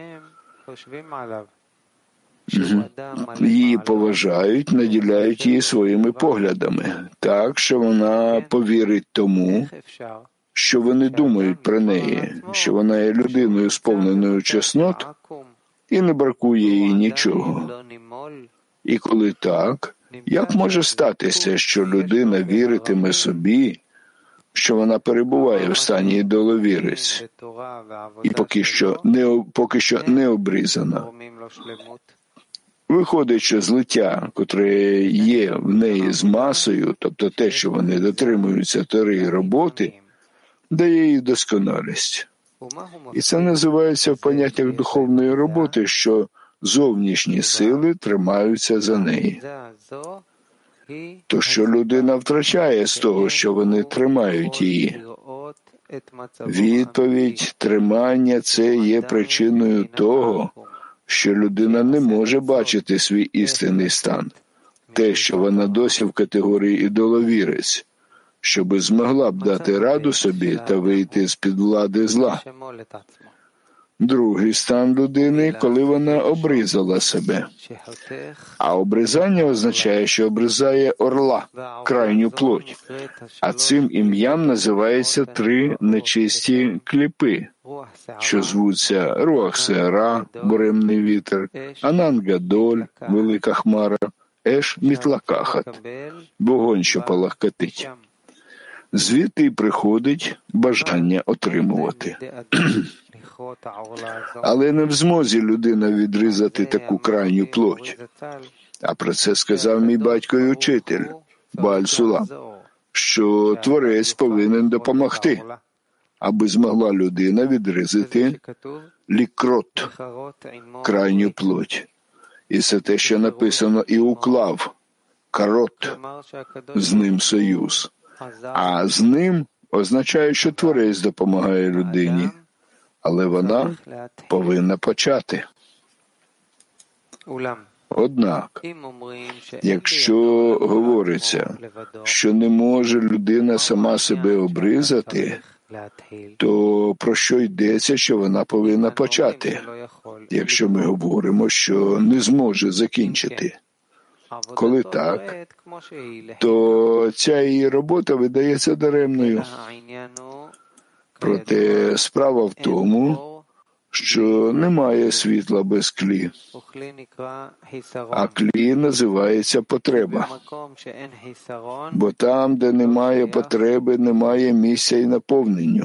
її поважають, наділяють її своїми поглядами, так, що вона повірить тому, що вони думають про неї, що вона є людиною, сповненою чеснот, і не бракує їй нічого. І коли так, як може статися, що людина віритиме собі, що вона перебуває в стані ідоловірець, і поки що не обрізана? Виходить, що злиття, котре є в неї з масою, тобто те, що вони дотримуються Тори і роботи, дає їй досконалість. І це називається в поняттях духовної роботи, що зовнішні сили тримаються за неї. То, що людина втрачає з того, що вони тримають її. Відповідь, тримання – це є причиною того, що людина не може бачити свій істинний стан, те, що вона досі в категорії ідоловірець, щоби змогла б дати раду собі та вийти з-під влади зла. Другий стан людини, коли вона обрізала себе. А обрізання означає, що обрізає орла, крайню плоть. А цим ім'ям називаються 3 нечисті кліпи, що звуться Руах Сеара, буремний вітер, Анан Гадоль, велика хмара, Еш Мітлакахат, вогонь, що палахкотить. Звідти приходить бажання отримувати. Але не в змозі людина відрізати таку крайню плоть. А про це сказав мій батько і учитель, Бааль Сулам, що Творець повинен допомогти, аби змогла людина відрізати лікрот, крайню плоть. І це те, що написано і уклав, карот, з ним союз. А з ним означає, що Творець допомагає людині, але вона повинна почати. Однак, якщо говориться, що не може людина сама себе обрізати, то про що йдеться, що вона повинна почати, якщо ми говоримо, що не зможе закінчити? Коли так, то ця її робота видається даремною. Проте справа в тому, що немає світла без клі, а клі називається потреба. Бо там, де немає потреби, немає місця і наповненню.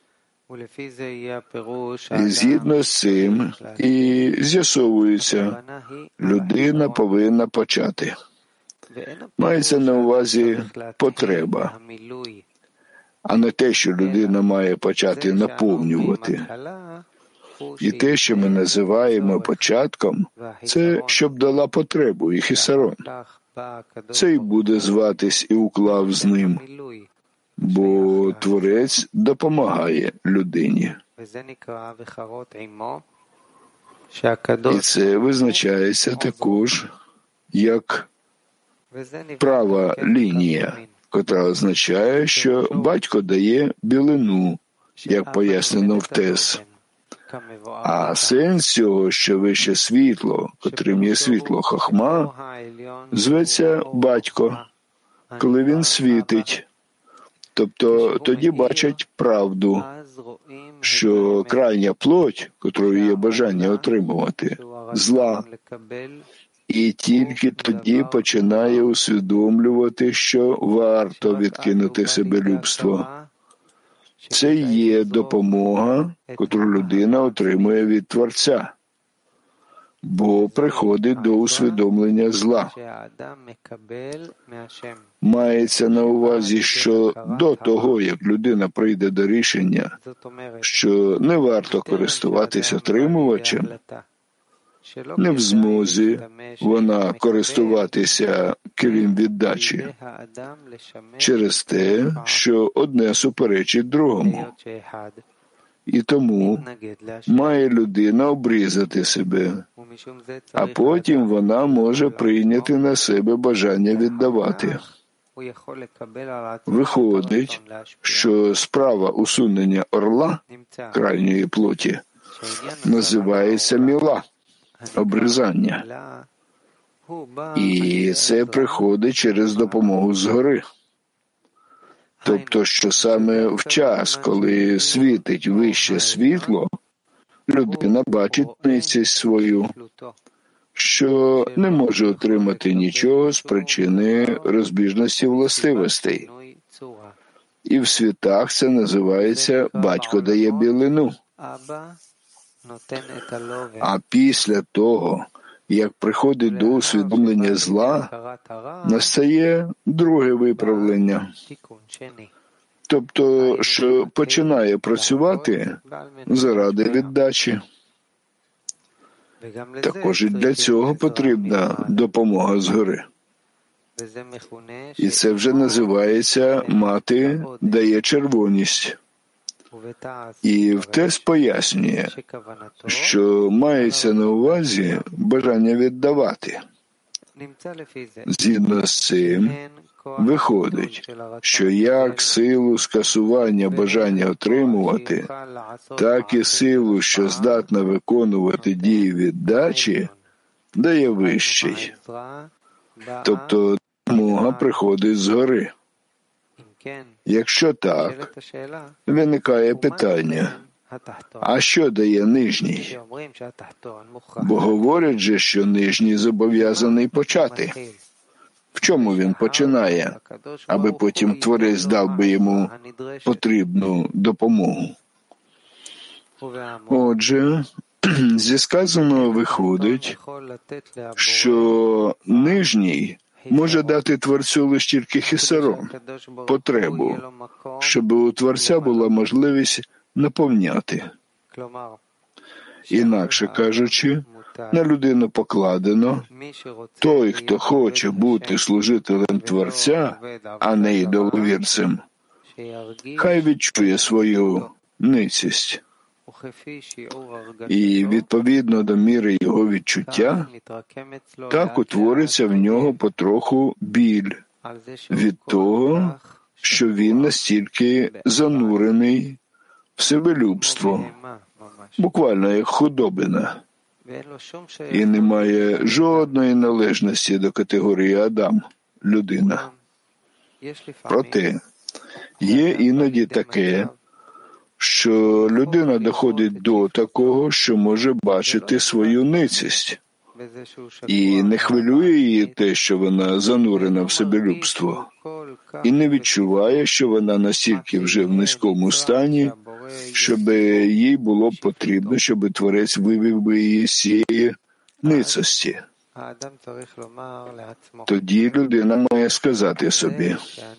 І згідно з цим і з'ясовується, людина повинна почати. Мається на увазі потреба, а не те, що людина має почати наповнювати. І те, що ми називаємо початком, це щоб дала потребу і хісарон. Це й буде зватись і уклав з ним, бо Творець допомагає людині. І це визначається також як права лінія, котра означає, що батько дає білину, як пояснено в Тес. А сенс цього, що вище світло, котрим є світло хахма, зветься батько, коли він світить. Тобто тоді бачать правду, що крайня плоть, котрою є бажання отримувати, зла. І тільки тоді починає усвідомлювати, що варто відкинути себелюбство. Це є допомога, котру людина отримує від Творця, бо приходить до усвідомлення зла. Мається на увазі, що до того, як людина прийде до рішення, що не варто користуватись отримувачем, не в змозі вона користуватися килим віддачі через те, що одне суперечить другому. І тому має людина обрізати себе, а потім вона може прийняти на себе бажання віддавати. Виходить, що справа усунення орла, крайньої плоті, називається міла, обрізання. І це приходить через допомогу згори. Тобто, що саме в час, коли світить вище світло, людина бачить ницість свою, що не може отримати нічого з причини розбіжності властивостей. І в світах це називається «батько дає білину». А після того, як приходить до усвідомлення зла, настає друге виправлення. Тобто, що починає працювати заради віддачі. Також і для цього потрібна допомога згори. І це вже називається «мати дає червоність». І в Тес пояснює, що мається на увазі бажання віддавати. Згідно з цим, виходить, що як силу скасування бажання отримувати, так і силу, що здатна виконувати дії віддачі, дає вищий. Тобто допомога приходить згори. Якщо так, виникає питання, а що дає нижній? Бо говорять же, що нижній зобов'язаний почати. В чому він починає, аби потім Творець дав би йому потрібну допомогу? Отже, зі сказаного виходить, що нижній може дати Творцю лише тільки хісарон, потребу, щоб у Творця була можливість наповняти. Інакше кажучи, на людину покладено, той, хто хоче бути служителем Творця, а не ідоловірцем, хай відчує свою ницість. І відповідно до міри його відчуття, так утвориться в нього потроху біль від того, що він настільки занурений в себелюбство, буквально як худобина, і не має жодної належності до категорії Адам, людина. Проте, є іноді таке, що людина доходить до такого, що може бачити свою ницість, і не хвилює її те, що вона занурена в себелюбство, і не відчуває, що вона настільки вже в низькому стані, щоб їй було б потрібно, щоб Творець вивів би її з цієї ницості. Тоді людина має сказати собі: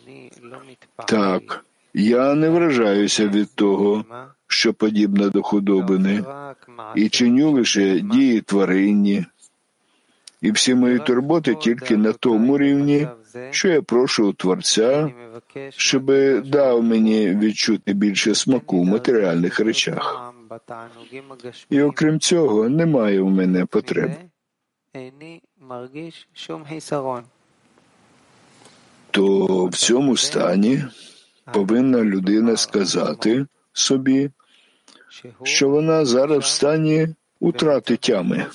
так, я не вражаюся від того, що подібне до худобини, і чиню лише дії тваринні, і всі мої турботи тільки на тому рівні, що я прошу у Творця, щоб дав мені відчути більше смаку в матеріальних речах. І окрім цього, немає в мене потреб. То в цьому стані повинна людина сказати собі, що вона зараз в стані утрати тями.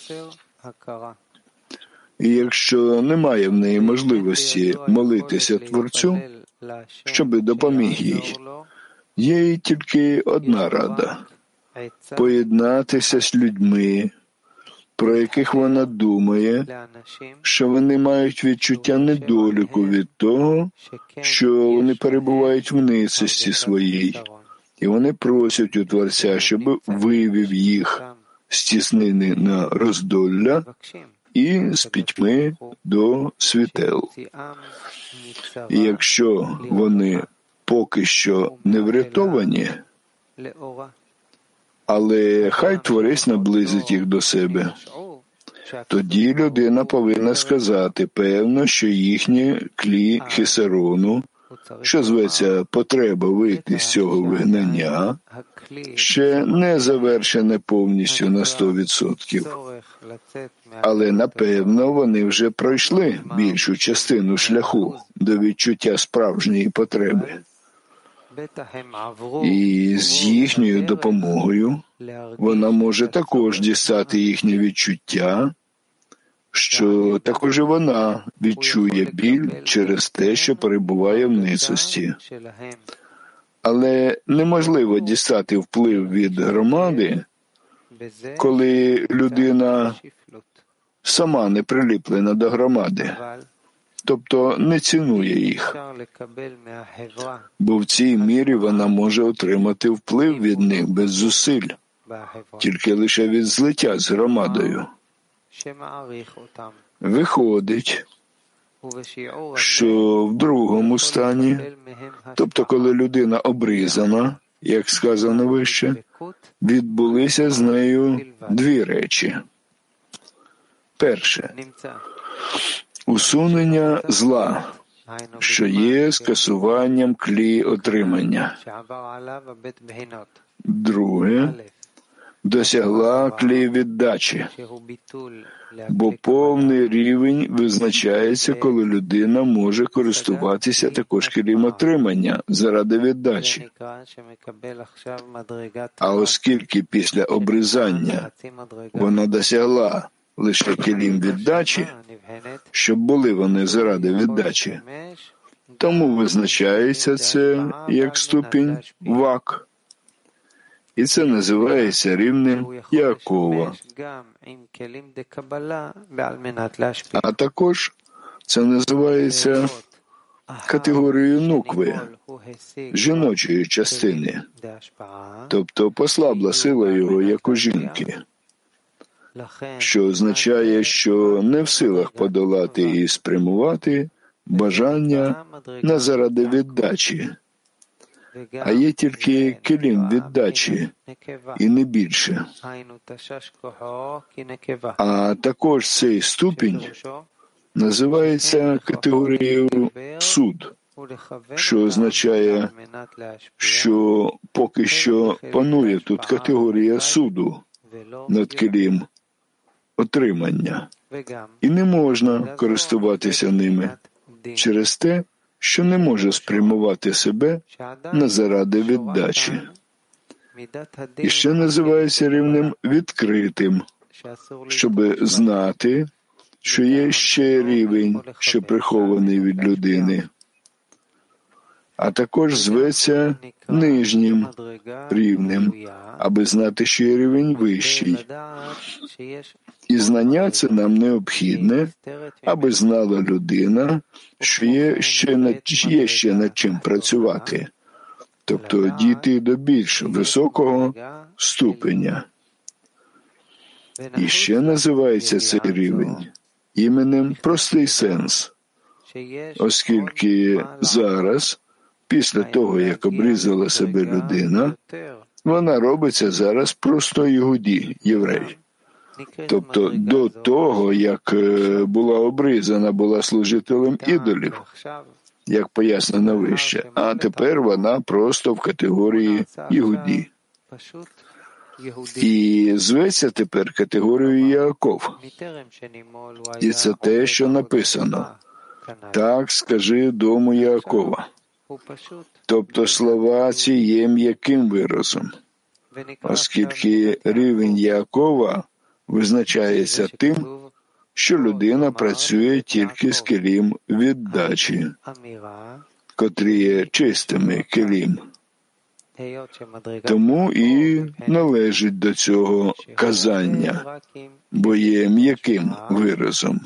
І якщо немає в неї можливості молитися Творцю, щоби допоміг їй, є тільки одна рада – поєднатися з людьми, про яких вона думає, що вони мають відчуття недоліку від того, що вони перебувають в ницості своїй, і вони просять у Творця, щоб вивів їх з тіснини на роздолля і з пітьми до світел. І якщо вони поки що не врятовані, але хай Творець наблизить їх до себе, тоді людина повинна сказати, певно, що їхнє клі хісарону, що зветься потреба вийти з цього вигнання, ще не завершене повністю на 100%. Але, напевно, вони вже пройшли більшу частину шляху до відчуття справжньої потреби. І з їхньою допомогою вона може також дістати їхнє відчуття, що також і вона відчує біль через те, що перебуває в ницості. Але неможливо дістати вплив від громади, коли людина сама не приліплена до громади, тобто не цінує їх. Бо в цій мірі вона може отримати вплив від них без зусиль, тільки лише від злиття з громадою. Виходить, що в другому стані, тобто коли людина обрізана, як сказано вище, відбулися з нею дві речі. Перше – усунення зла, що є скасуванням клі отримання. Друге – досягла клі віддачі, бо повний рівень визначається, коли людина може користуватися також клієм отримання заради віддачі. А оскільки після обрізання вона досягла лише клієм віддачі, щоб були вони заради віддачі, тому визначається це як ступінь вак. І це називається рівнем Яакова. А також це називається категорією нукви, жіночої частини, тобто послабла сила його, як у жінки, що означає, що не в силах подолати і спрямувати бажання на заради віддачі, а є тільки келім віддачі і не більше. А також цей ступінь називається категорією суд, що означає, що поки що панує тут категорія суду над келім отримання, і не можна користуватися ними через те, що не може спрямувати себе на заради віддачі. І ще називається рівнем відкритим, щоб знати, що є ще рівень, що прихований від людини, а також зветься нижнім рівнем, аби знати, що є рівень вищий. І знання це нам необхідне, аби знала людина, що є ще над чим працювати, тобто дійти до більш високого ступеня. І ще називається цей рівень іменем простий сенс, оскільки зараз, після того, як обрізала себе людина, вона робиться зараз просто єгуді, єврей. Тобто до того, як була обрізана, була служителем ідолів, як пояснено вище, а тепер вона просто в категорії єгуді. І зветься тепер категорією Яаков. І це те, що написано. Так скажи дому Яакова. Тобто слова ці є м'яким виразом, оскільки рівень Яакова визначається тим, що людина працює тільки з келім віддачі, котрі є чистими келім. Тому і належить до цього казання, бо є м'яким виразом.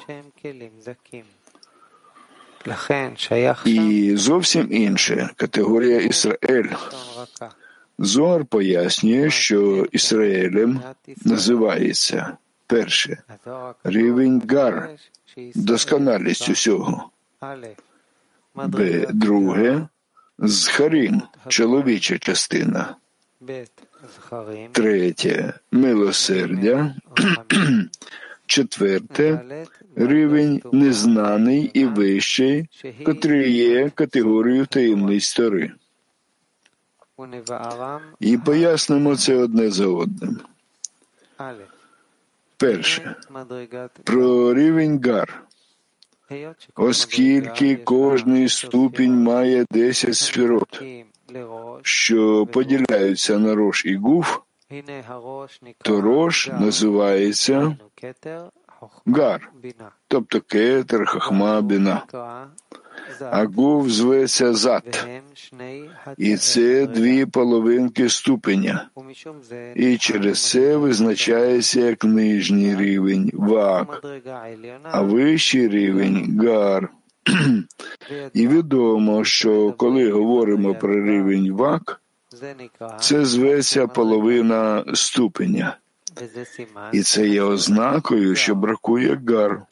І зовсім інше категорія Ісраїль. Зоар пояснює, що Ісраїлем називається перше рівень Гар, досконалість усього, друге Зхарим, чоловіча частина, третє милосердя, четверте рівень незнаний і вищий, котрий є категорією таємниць Тори. І пояснимо це одне за одним. Перше. Про рівень Гар. Оскільки кожний ступінь має 10 сферот, що поділяються на Рош і Гуф, то Рош називається Гар, тобто Кетер, Хахма, Біна. А Гуф зветься Зат. І це дві половинки ступеня. І через це визначається як нижній рівень Вак, а вищий рівень Гар. І відомо, що коли говоримо про рівень Вак, це зветься половина ступеня. І це є ознакою, що бракує Гар.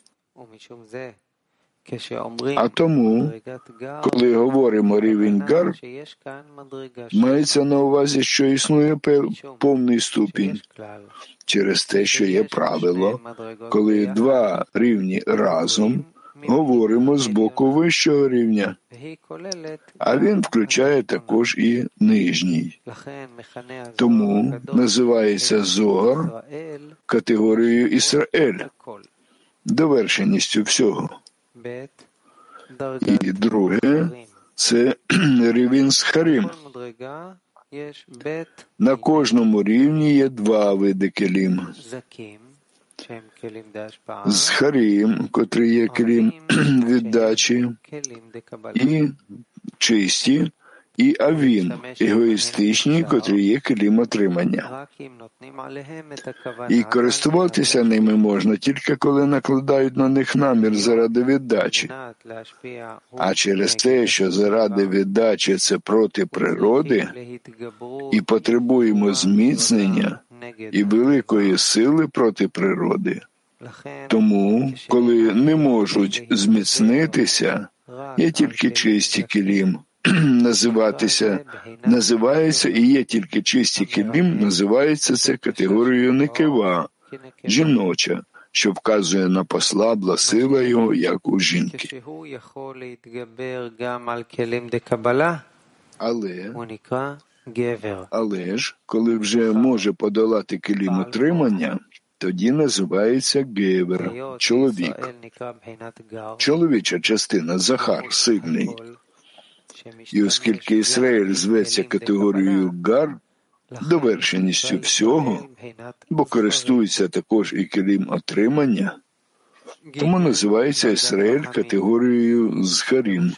А тому, коли говоримо рівень Гар, мається на увазі, що існує повний ступінь, через те, що є правило, коли два рівні разом, говоримо з боку вищого рівня, а він включає також і нижній. Тому називається Зоар категорією Ісраїль, довершеністю всього. І друге – це рівень Зхарим. На кожному рівні є два види келім. Зхарим, котрий є келім віддачі, і чисті, і авін, егоїстичні, котрі є келім отримання. І користуватися ними можна тільки коли накладають на них намір заради віддачі. А через те, що заради віддачі це проти природи, і потребуємо зміцнення і великої сили проти природи. Тому, коли не можуть зміцнитися, є тільки чисті келім, називається і є тільки чисті келім, називається це категорією некива, жіноча, що вказує на послабла сила його, як у жінки. Але ж, коли вже може подолати келім отримання, тоді називається гевер, чоловік. Чоловіча частина, Захар, сильний. І оскільки Ісраїль зветься категорією гар, довершеністю всього, бо користується також і келім отримання, тому називається Ісраїль категорією зхарім.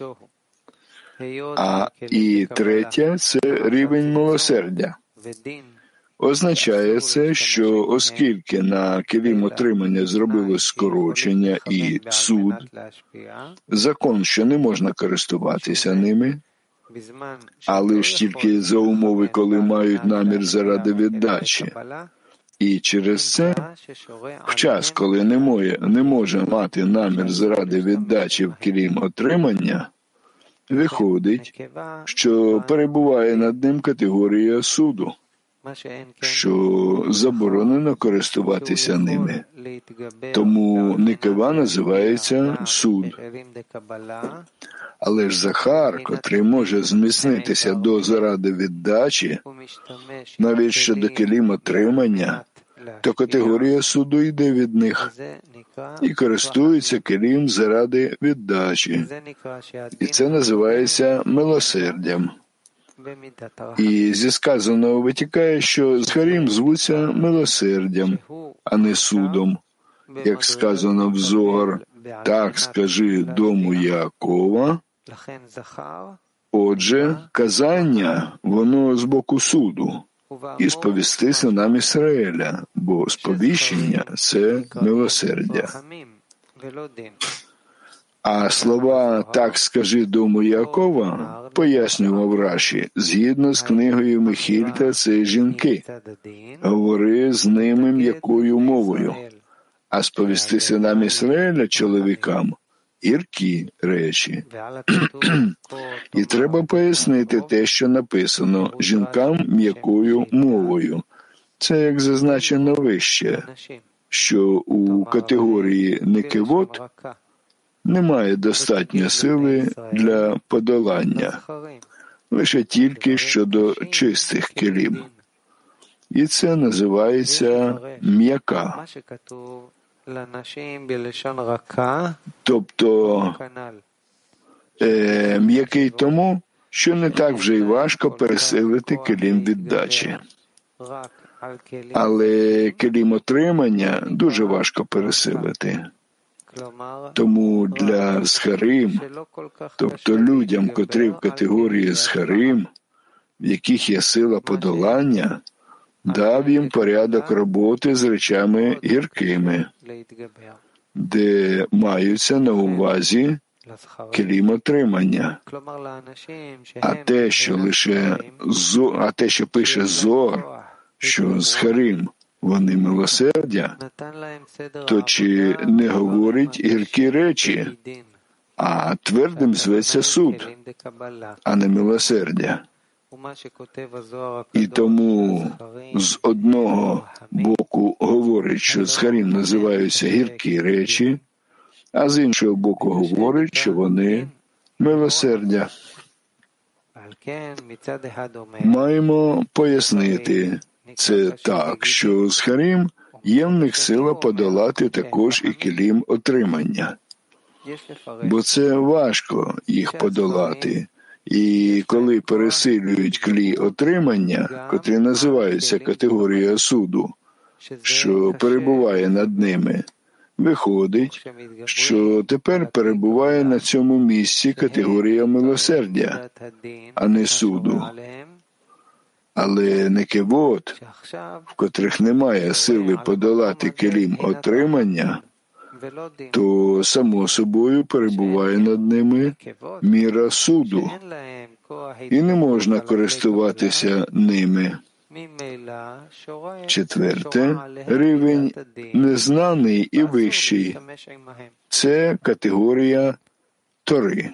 І третя – це рівень милосердя. Означає це, що оскільки на келім отримання зробилось скорочення і суд, закон, що не можна користуватися ними, але ж тільки за умови, коли мають намір заради віддачі. І через це, в час, коли не може мати намір заради віддачі в келім отримання, виходить, що перебуває над ним категорія суду, що заборонено користуватися ними. Тому некива називається суд. Але ж Захар, котрий може зміцнитися до заради віддачі, навіть щодо келім отримання, то категорія суду йде від них і користується келім заради віддачі. І це називається милосердям. І зі сказаного витікає, що зхарім звуться милосердям, а не судом. Як сказано в Зогар, так скажи дому Яакова. Отже, казання, воно з боку суду. І сповісти синам Ісраїля, бо сповіщення – це милосердя. А слова «так скажи дому Яакова» пояснював Раші, згідно з книгою Мехільта, це жінки. Говори з ними м'якою мовою, а сповісти синам Ісраїля чоловікам гіркі речі. І треба пояснити те, що написано жінкам м'якою мовою. Це як зазначено вище, що у категорії некевот немає достатньо сили для подолання, лише тільки щодо чистих келім. І це називається м'яка. Тобто м'який тому, що не так вже й важко пересилити келім віддачі. Але келім отримання дуже важко пересилити. Тому для зхарим, тобто людям, котрі в категорії зхарим, в яких є сила подолання, дав їм порядок роботи з речами гіркими, де маються на увазі келім отримання. А те, що пише Зоар, що зхарим вони милосердя, то чи не говорить гіркі речі, а твердим зветься суд, а не милосердя. І тому з одного боку говорить, що зхарим називаються гіркі речі, а з іншого боку говорить, що вони милосердя. Маємо пояснити це так, що зхарим є в них сила подолати також і келім отримання. Бо це важко їх подолати. І коли пересилюють клі отримання, котрі називаються категорією суду, що перебуває над ними, Виходить, що тепер перебуває на цьому місці категорія милосердя, а не суду. Але не кевод, в котрих немає сили подолати келім отримання, то само собою перебуває над ними міра суду, і не можна користуватися ними. Четверте, рівень незнаний і вищий. Це категорія Тори.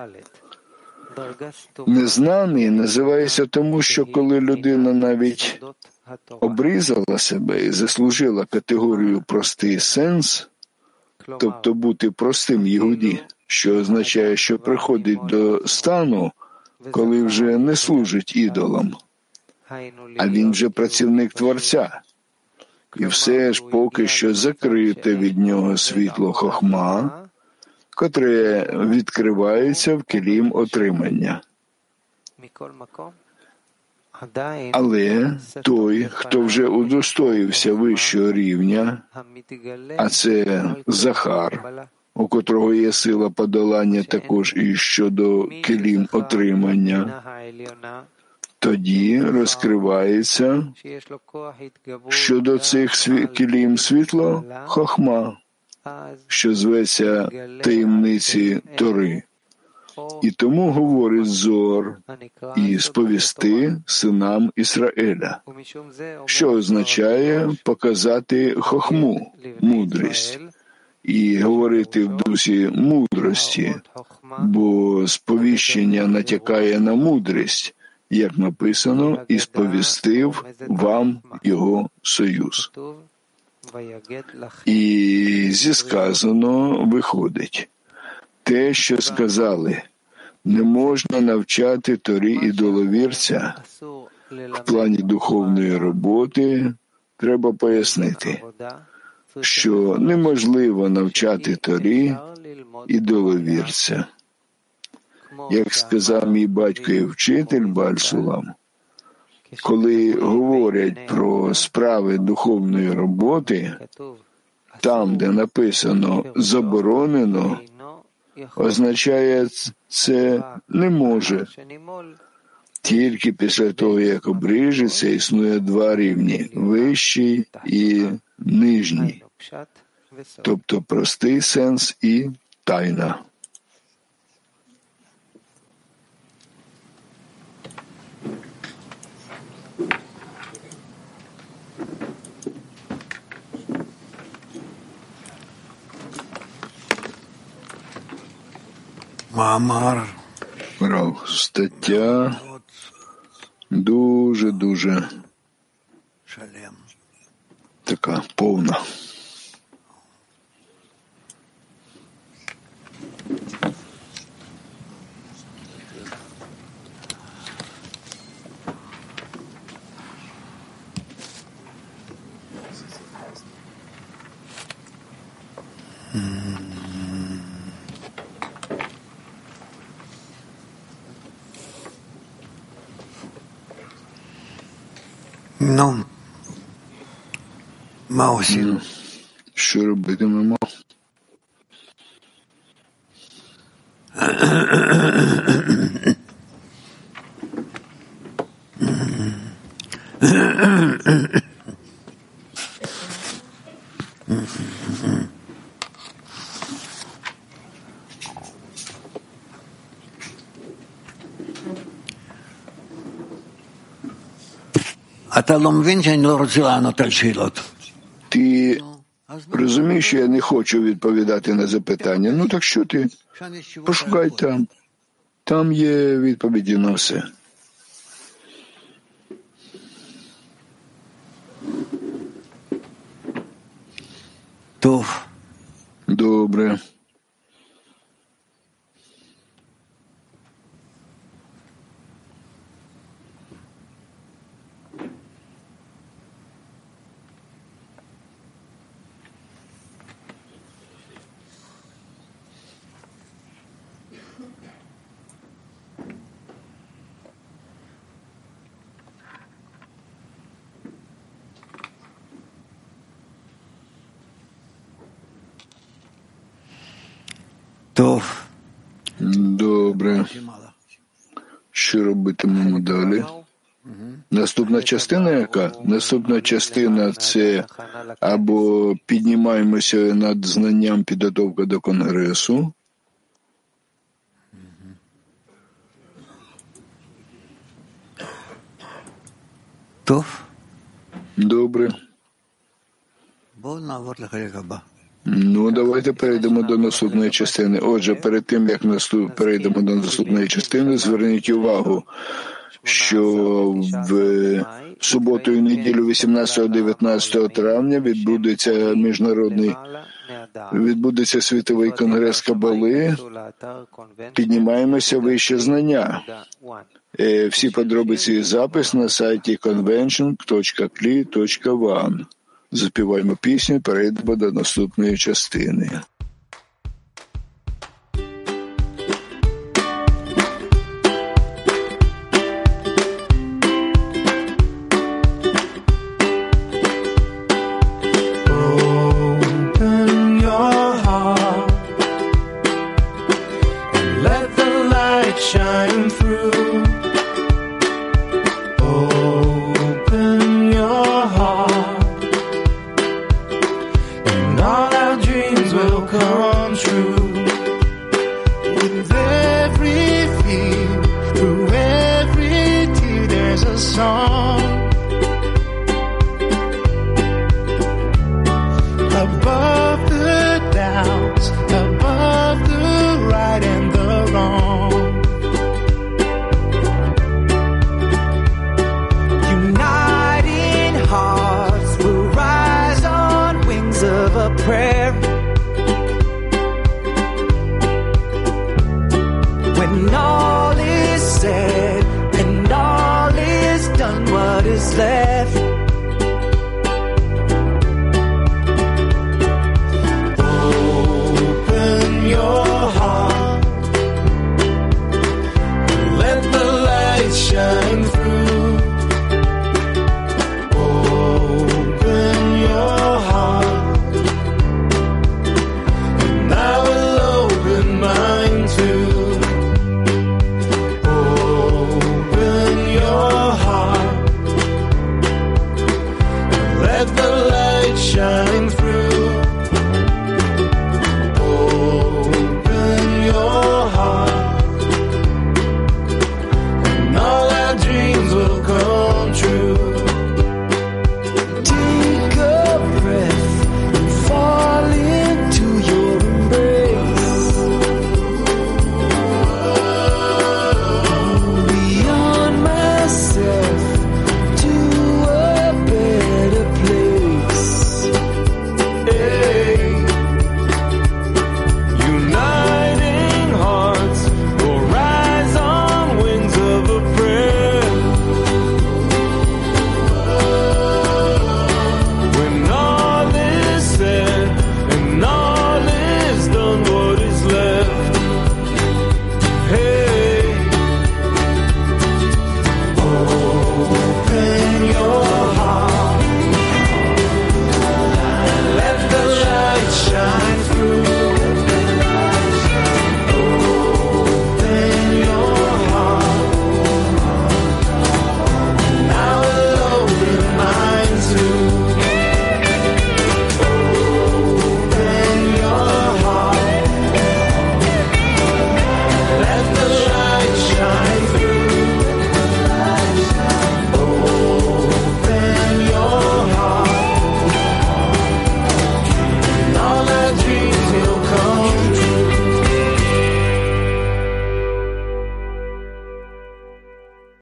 Незнаний називається тому, що коли людина навіть обрізала себе і заслужила категорію простий сенс, тобто бути простим єгуді, що означає, що приходить до стану, коли вже не служить ідолам, а він вже працівник Творця. І все ж поки що закрите від нього світло хохма, котре відкривається в келім отримання. Але той, хто вже удостоївся вищого рівня, а це Захар, у котрого є сила подолання також і щодо келім отримання, тоді розкривається щодо цих келім світло хохма, що зветься таємниці Тори. І тому говорить Зор і сповісти синам Ісраїля, що означає показати хохму, мудрість, і говорити в дусі мудрості, бо сповіщення натякає на мудрість, як написано, і сповістив вам його союз. І зі сказано виходить, те, що сказали, не можна навчати Торі ідоловірця, в плані духовної роботи треба пояснити, що неможливо навчати Торі ідоловірця. Як сказав мій батько і вчитель Бааль-Сулам, коли говорять про справи духовної роботи, там, де написано «заборонено», означає це «не може». Тільки після того, як обріжеться, існує два рівні – вищий і нижній, тобто простий сенс і тайна. Стаття дуже така повна. Ну, Маусі. Що робитимемо? Ти розумієш, що я не хочу відповідати на запитання. Ну так що ти? Пошукай там. Там є відповіді на все. Добре. Добре. Що робитимемо далі? Наступна частина яка? Наступна частина – це або піднімаємося над знанням підготовка до Конгресу, добре. Ну, давайте перейдемо до наступної частини. Отже, перед тим, як перейдемо до наступної частини, зверніть увагу, що в суботу і неділю 18-19 травня відбудеться світовий конгрес Кабали. Піднімаємося вище знання. Всі подробиці і запис на сайті convention.cli.one. Запіваємо пісню, перейдемо до наступної частини. When all is said and all is done, what is left?